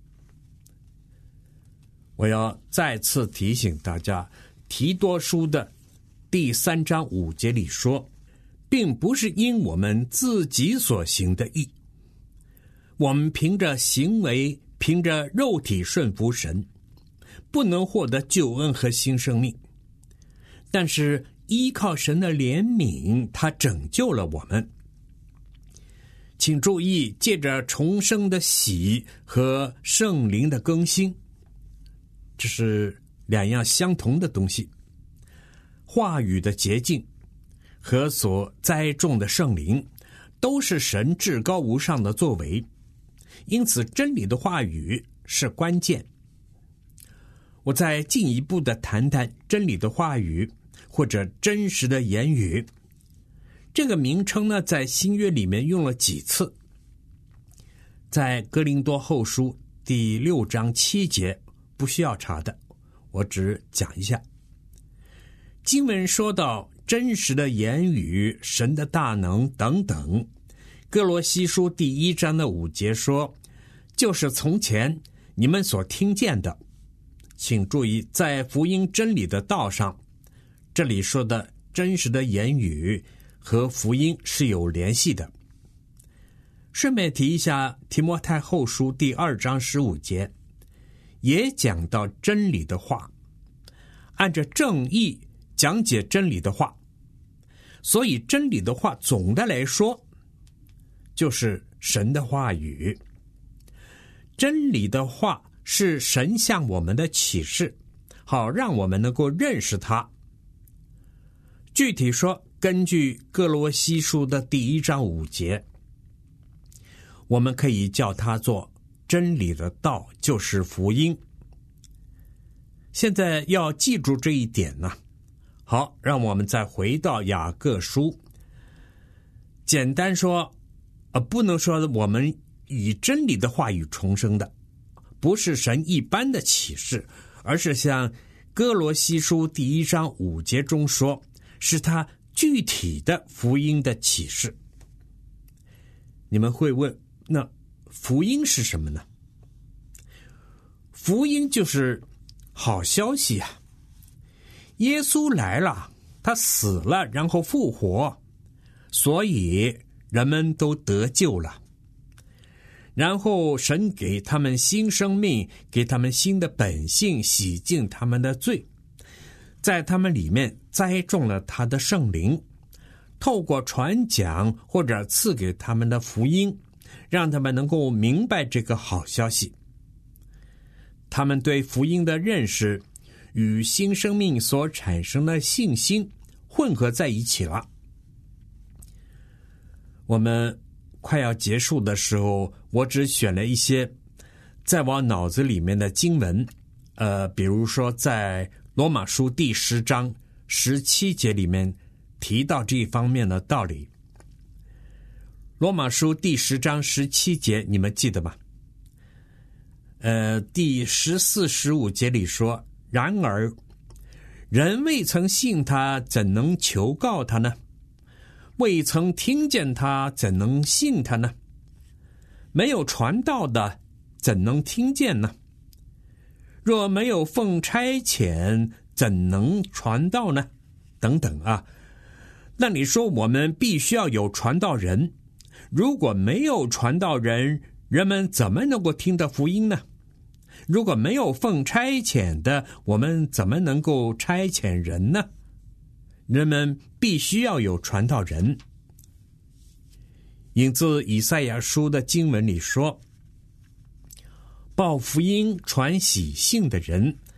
我要再次提醒大家，提多书的第三章五节里说，并不是因我们自己所行的义，我们凭着行为，凭着肉体顺服神，不能获得救恩和新生命。但是依靠神的怜悯，他拯救了我们。请注意，借着重生的喜和圣灵的更新，这是两样相同的东西。话语的洁净和所栽种的圣灵，都是神至高无上的作为，因此真理的话语是关键。我再进一步的谈谈真理的话语，或者真实的言语。这个名称呢，在新约里面用了几次。在哥林多后书第六章七节，不需要查的，我只讲一下。经文说到真实的言语、神的大能等等。哥罗西书第一章的五节说，就是从前你们所听见的。请注意，在福音真理的道上，这里说的真实的言语和福音是有联系的。顺便提一下，提摩太后书第二章十五节也讲到真理的话，按着正义讲解真理的话。所以真理的话总的来说就是神的话语。真理的话是神向我们的启示，好让我们能够认识他。具体说，根据哥罗西书的第一章五节，我们可以叫它做真理的道，就是福音。现在要记住这一点呢。好，让我们再回到雅各书。简单说，呃，不能说我们以真理的话语重生的，不是神一般的启示，而是像哥罗西书第一章五节中说，是他具体的福音的启示。你们会问，那福音是什么呢？福音就是好消息啊！耶稣来了，他死了，然后复活，所以人们都得救了。然后神给他们新生命，给他们新的本性，洗净他们的罪，在他们里面栽种了他的圣灵，透过传讲或者赐给他们的福音，让他们能够明白这个好消息。他们对福音的认识与新生命所产生的信心混合在一起了。我们快要结束的时候，我只选了一些在我脑子里面的经文，呃，比如说在罗马书第十章十七节里面提到这一方面的道理。罗马书第十章十七节，你们记得吗？呃，第十四、十五节里说，然而人未曾信他，怎能求告他呢？未曾听见他，怎能信他呢？没有传道的，怎能听见呢？若没有奉差遣，怎能传道呢？等等啊。那你说我们必须要有传道人，如果没有传道人，人们怎么能够听到福音呢？如果没有奉差遣的，我们怎么能够差遣人呢？人们必须要有传道人。引自以赛亚书的经文里说，报福音传喜信的人，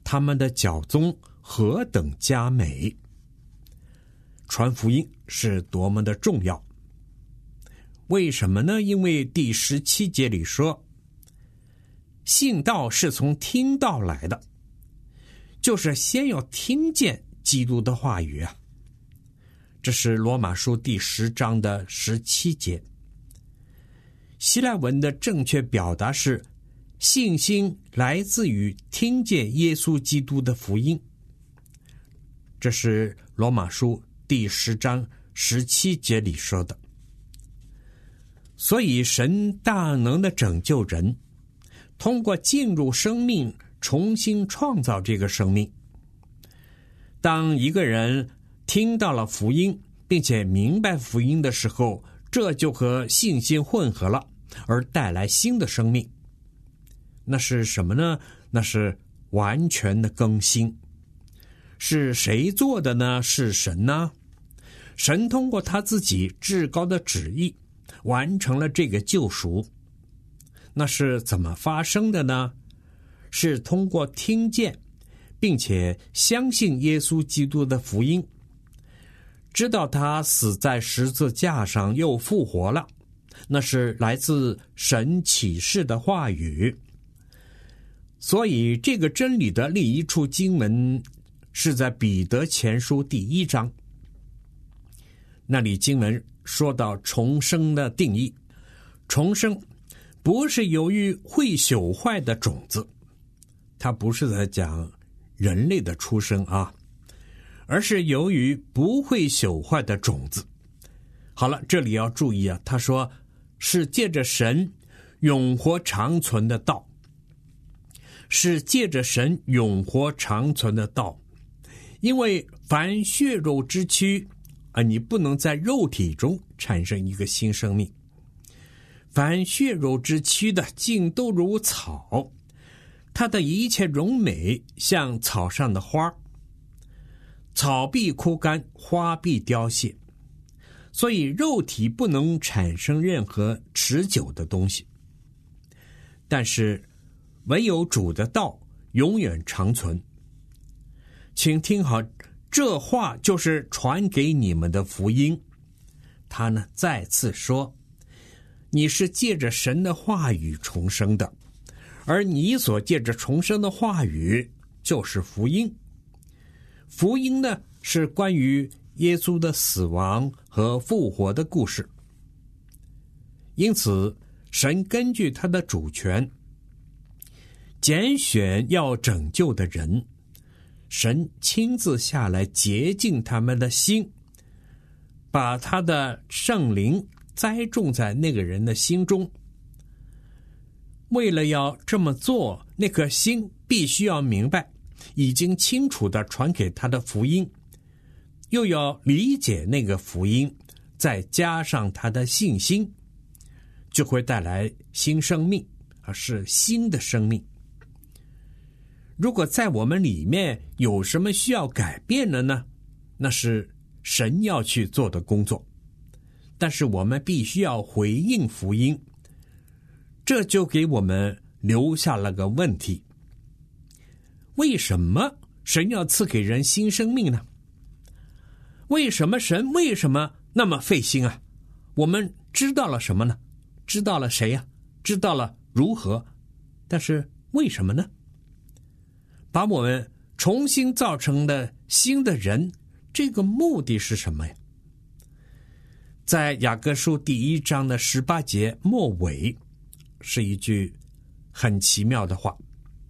他们的教宗何等佳美。传福音是多么的重要。为什么呢？因为第十七节里说，信道是从听道来的，就是先要听见基督的话语啊。这是罗马书第十章的十七节。希腊文的正确表达是，信心来自于听见耶稣基督的福音。这是罗马书第十章十七节里说的。所以神大能的拯救人，通过进入生命重新创造这个生命。当一个人听到了福音并且明白福音的时候，这就和信心混合了，而带来新的生命。那是什么呢？那是完全的更新。是谁做的呢？是神呢？神通过他自己至高的旨意完成了这个救赎。那是怎么发生的呢？是通过听见并且相信耶稣基督的福音，知道他死在十字架上又复活了，那是来自神启示的话语。所以这个真理的另一处经文是在彼得前书第一章，那里经文说到重生的定义。重生不是由于会朽坏的种子，它不是在讲人类的出生啊，而是由于不会朽坏的种子。好了，这里要注意啊，他说是借着神永活长存的道，是借着神永活长存的道。因为凡血肉之躯啊，你不能在肉体中产生一个新生命。凡血肉之躯的尽都如草，它的一切荣美像草上的花，草必枯干，花必凋谢，所以肉体不能产生任何持久的东西。但是唯有主的道永远长存。请听好，这话就是传给你们的福音。他呢再次说，你是借着神的话语重生的，而你所借着重生的话语就是福音。福音呢是关于耶稣的死亡和复活的故事。因此神根据他的主权拣选要拯救的人，神亲自下来洁净他们的心，把他的圣灵栽种在那个人的心中。为了要这么做，那颗心必须要明白已经清楚地传给他的福音，又要理解那个福音，再加上他的信心，就会带来新生命，而是新的生命。如果在我们里面有什么需要改变的呢？那是神要去做的工作，但是我们必须要回应福音。这就给我们留下了个问题：为什么神要赐给人新生命呢？为什么神为什么那么费心啊？我们知道了什么呢？知道了谁呀、啊？知道了如何？但是为什么呢？把我们重新造成的新的人，这个目的是什么呀？在雅各书第一章的十八节末尾，是一句很奇妙的话，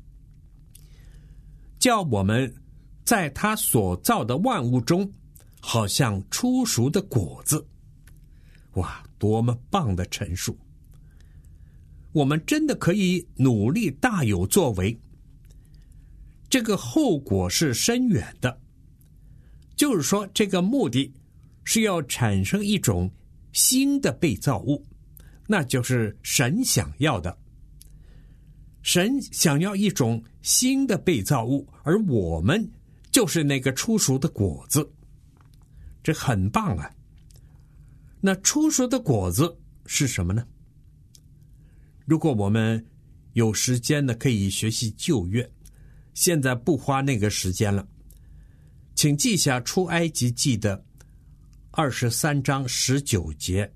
叫我们在他所造的万物中，好像初熟的果子。哇，多么棒的陈述！我们真的可以努力大有作为，这个后果是深远的。就是说，这个目的是要产生一种新的被造物，那就是神想要的。神想要一种新的被造物，而我们就是那个初熟的果子。这很棒啊！那初熟的果子是什么呢？如果我们有时间呢，可以学习旧约， 现在不花那个时间了，请记下出埃及记的二十三章十九节，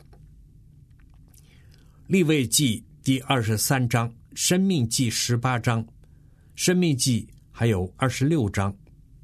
利未记第二十三章，申命记十八章，申命记还有二十六章，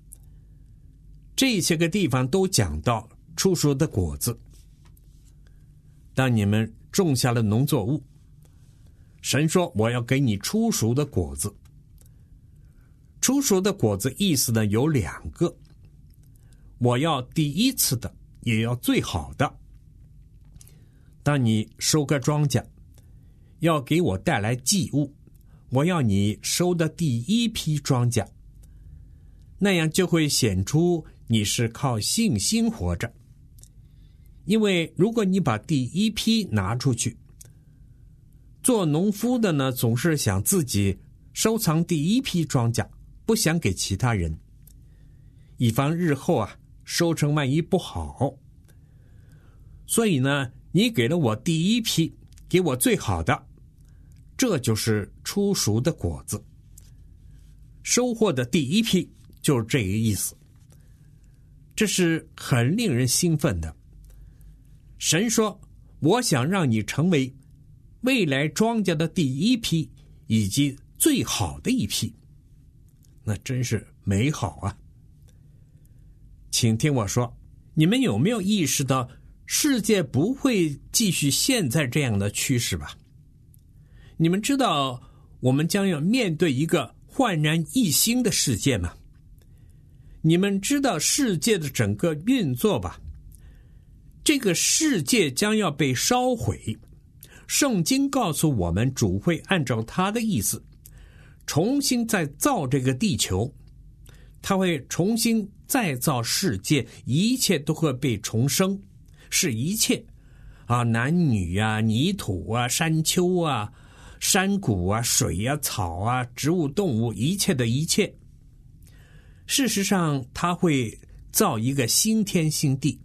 这些个地方都讲到初熟的果子。当你们种下了农作物，神说我要给你初熟的果子。初熟的果子意思呢有两个，我要第一次的，也要最好的。当你收割庄稼，要给我带来祭物，我要你收的第一批庄稼，那样就会显出你是靠信心活着。因为如果你把第一批拿出去，做农夫的呢总是想自己收藏第一批庄稼，不想给其他人，以防日后啊收成万一不好。所以呢，你给了我第一批，给我最好的，这就是初熟的果子。收获的第一批就是这个意思，这是很令人兴奋的。神说，我想让你成为未来庄稼的第一批，以及最好的一批。那真是美好啊！请听我说，你们有没有意识到世界不会继续现在这样的趋势吧？你们知道我们将要面对一个焕然一新的世界吗？你们知道世界的整个运作吧？这个世界将要被烧毁，圣经告诉我们，主会按照他的意思重新再造这个地球，他会重新再造世界，一切都会被重生，是一切啊，男女啊，泥土啊，山丘啊，山谷啊，水啊，草啊，植物动物，一切的一切。事实上他会造一个新天新地，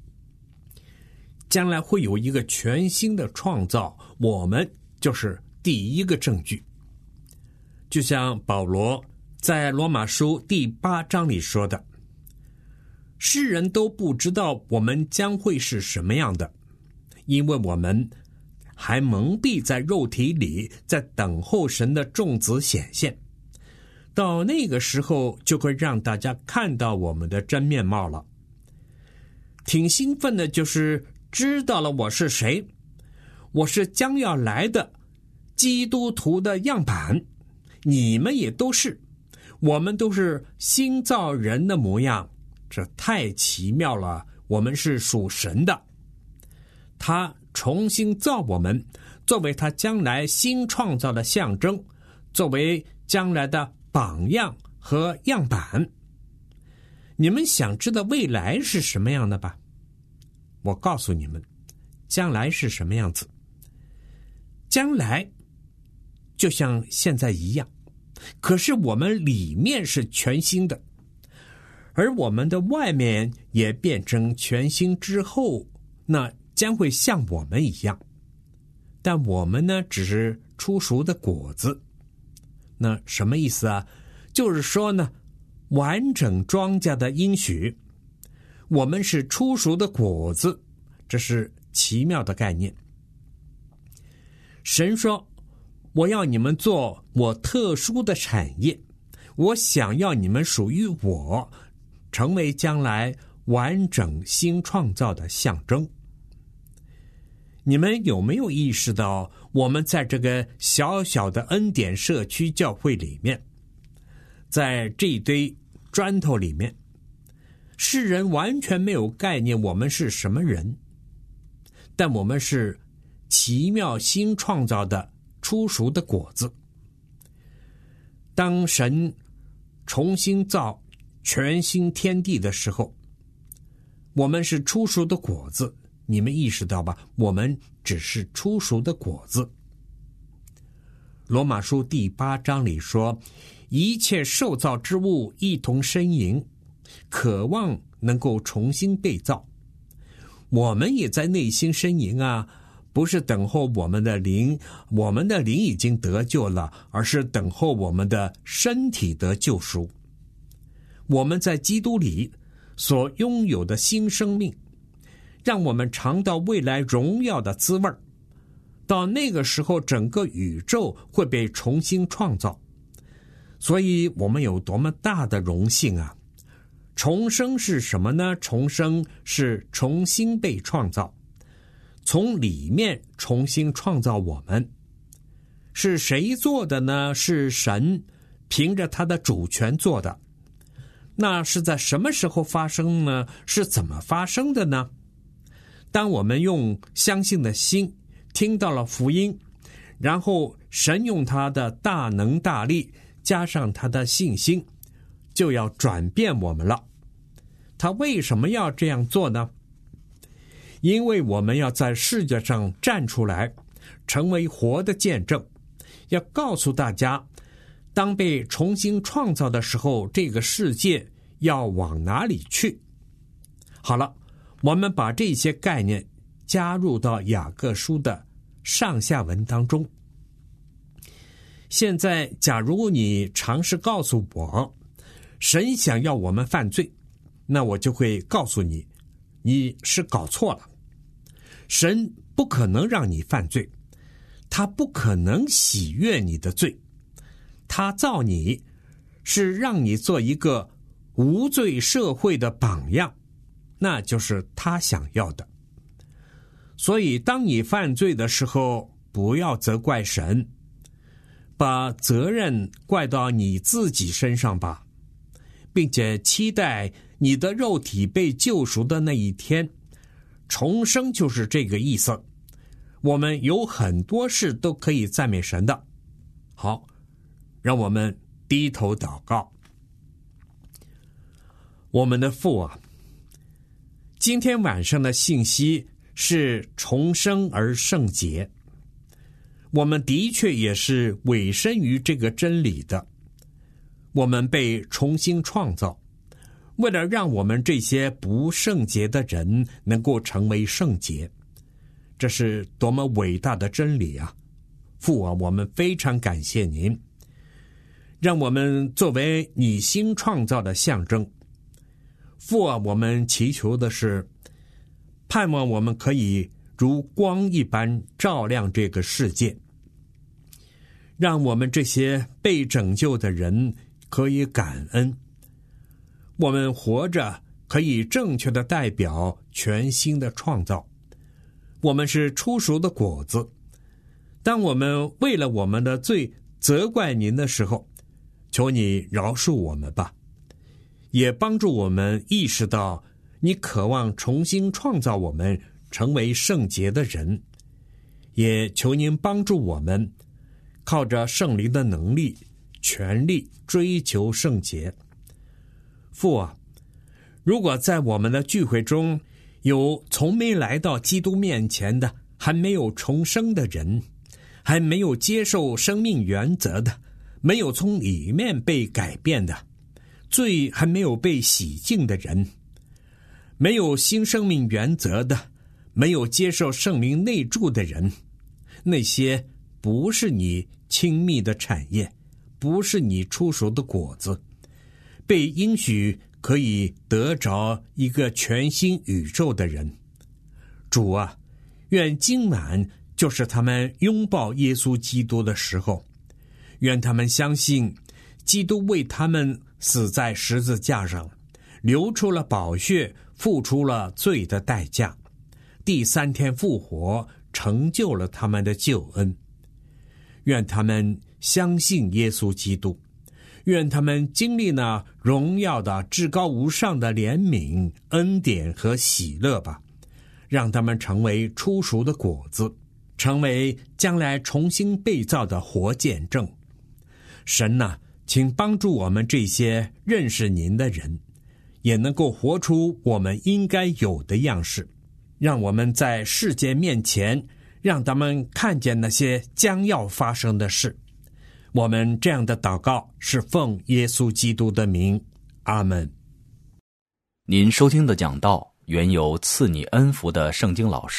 将来会有一个全新的创造，我们就是第一个证据。就像保罗在罗马书第八章里说的，世人都不知道我们将会是什么样的，因为我们还蒙蔽在肉体里，在等候神的众子显现。到那个时候就会让大家看到我们的真面貌了。挺兴奋的就是知道了我是谁，我是将要来的基督徒的样板，你们也都是，我们都是新造人的模样，这太奇妙了。我们是属神的，他重新造我们，作为他将来新创造的象征，作为将来的榜样和样板。你们想知道未来是什么样的吧？我告诉你们，将来是什么样子。将来就像现在一样，可是我们里面是全新的，而我们的外面也变成全新之后，那将会像我们一样。但我们呢，只是初熟的果子。那什么意思啊？就是说呢，完整庄稼的应许，我们是初熟的果子，这是奇妙的概念。神说，我要你们做我特殊的产业，我想要你们属于我，成为将来完整新创造的象征。你们有没有意识到，我们在这个小小的恩典社区教会里面，在这一堆砖头里面，世人完全没有概念我们是什么人，但我们是奇妙新创造的初熟的果子。当神重新造全新天地的时候，我们是初熟的果子。你们意识到吧？我们只是初熟的果子。罗马书第八章里说，一切受造之物一同呻吟，渴望能够重新被造。我们也在内心呻吟啊，不不是等候我们的灵，我们的灵已经得救了，而是等候我们的身体得救赎。我们在基督里所拥有的新生命，让我们尝到未来荣耀的滋味。到那个时候，整个宇宙会被重新创造。所以我们有多么大的荣幸啊！重生是什么呢？重生是重新被创造，从里面重新创造我们。是谁做的呢？是神凭着他的主权做的。那是在什么时候发生呢？是怎么发生的呢？当我们用相信的心听到了福音，然后神用他的大能大力加上他的信心，就要转变我们了。他为什么要这样做呢？因为我们要在世界上站出来，成为活的见证，要告诉大家，当被重新创造的时候，这个世界要往哪里去。好了，我们把这些概念加入到雅各书的上下文当中。现在假如你尝试告诉我神想要我们犯罪，那我就会告诉你，你是搞错了。神不可能让你犯罪，他不可能喜悦你的罪，他造你是让你做一个无罪社会的榜样，那就是他想要的。所以当你犯罪的时候，不要责怪神，把责任怪到你自己身上吧，并且期待你的肉体被救赎的那一天。重生就是这个意思。我们有很多事都可以赞美神的。好，让我们低头祷告。我们的父啊，今天晚上的信息是重生而圣洁，我们的确也是委身于这个真理的。我们被重新创造，为了让我们这些不圣洁的人能够成为圣洁。这是多么伟大的真理啊！父啊，我们非常感谢您，让我们作为你新创造的象征。父啊，我们祈求的是，盼望我们可以如光一般照亮这个世界，让我们这些被拯救的人可以感恩。我们活着可以正确的代表全新的创造。我们是初熟的果子，当我们为了我们的罪责怪您的时候，求你饶恕我们吧，也帮助我们意识到你渴望重新创造我们成为圣洁的人。也求您帮助我们靠着圣灵的能力全力追求圣洁。父啊，如果在我们的聚会中有从没来到基督面前的还没有重生的人，还没有接受生命原则的，没有从里面被改变的，罪还没有被洗净的人，没有新生命原则的，没有接受圣灵内住的人，那些不是你亲密的产业，不是你出熟的果子，被应许可以得着一个全新宇宙的人。主啊，愿今晚就是他们拥抱耶稣基督的时候，愿他们相信基督为他们死在十字架上，流出了宝血，付出了罪的代价，第三天复活，成就了他们的救恩。愿他们相信耶稣基督，愿他们经历那荣耀的至高无上的怜悯、恩典和喜乐吧，让他们成为初熟的果子，成为将来重新被造的活见证。神哪、啊，请帮助我们这些认识您的人，也能够活出我们应该有的样式，让我们在世界面前，让他们看见那些将要发生的事。我们这样的祷告是奉耶稣基督的名，阿们。 您收听的讲道原由赐你恩福的圣经老师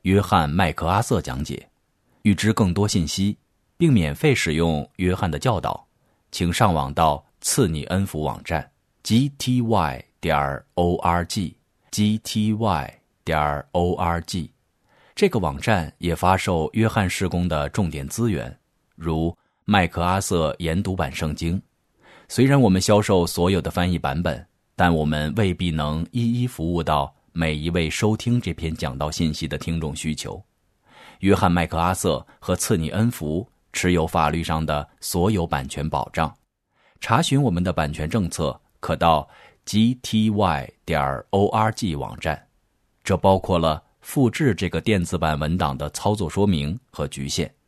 约翰·麦克阿瑟讲解。欲知更多信息，并免费使用约翰的教导，请上网到赐你恩福网站 g t y 点 org g t y 点 org。 这个网站也发售约翰事工的重点资源，如麦克阿瑟研读版圣经。虽然我们销售所有的翻译版本，但我们未必能一一服务到每一位收听这篇讲道信息的听众需求。约翰麦克阿瑟和赐你恩福持有法律上的所有版权保障。查询我们的版权政策，可到 g t y 点 org 网站，这包括了复制这个电子版文档的操作说明和局限。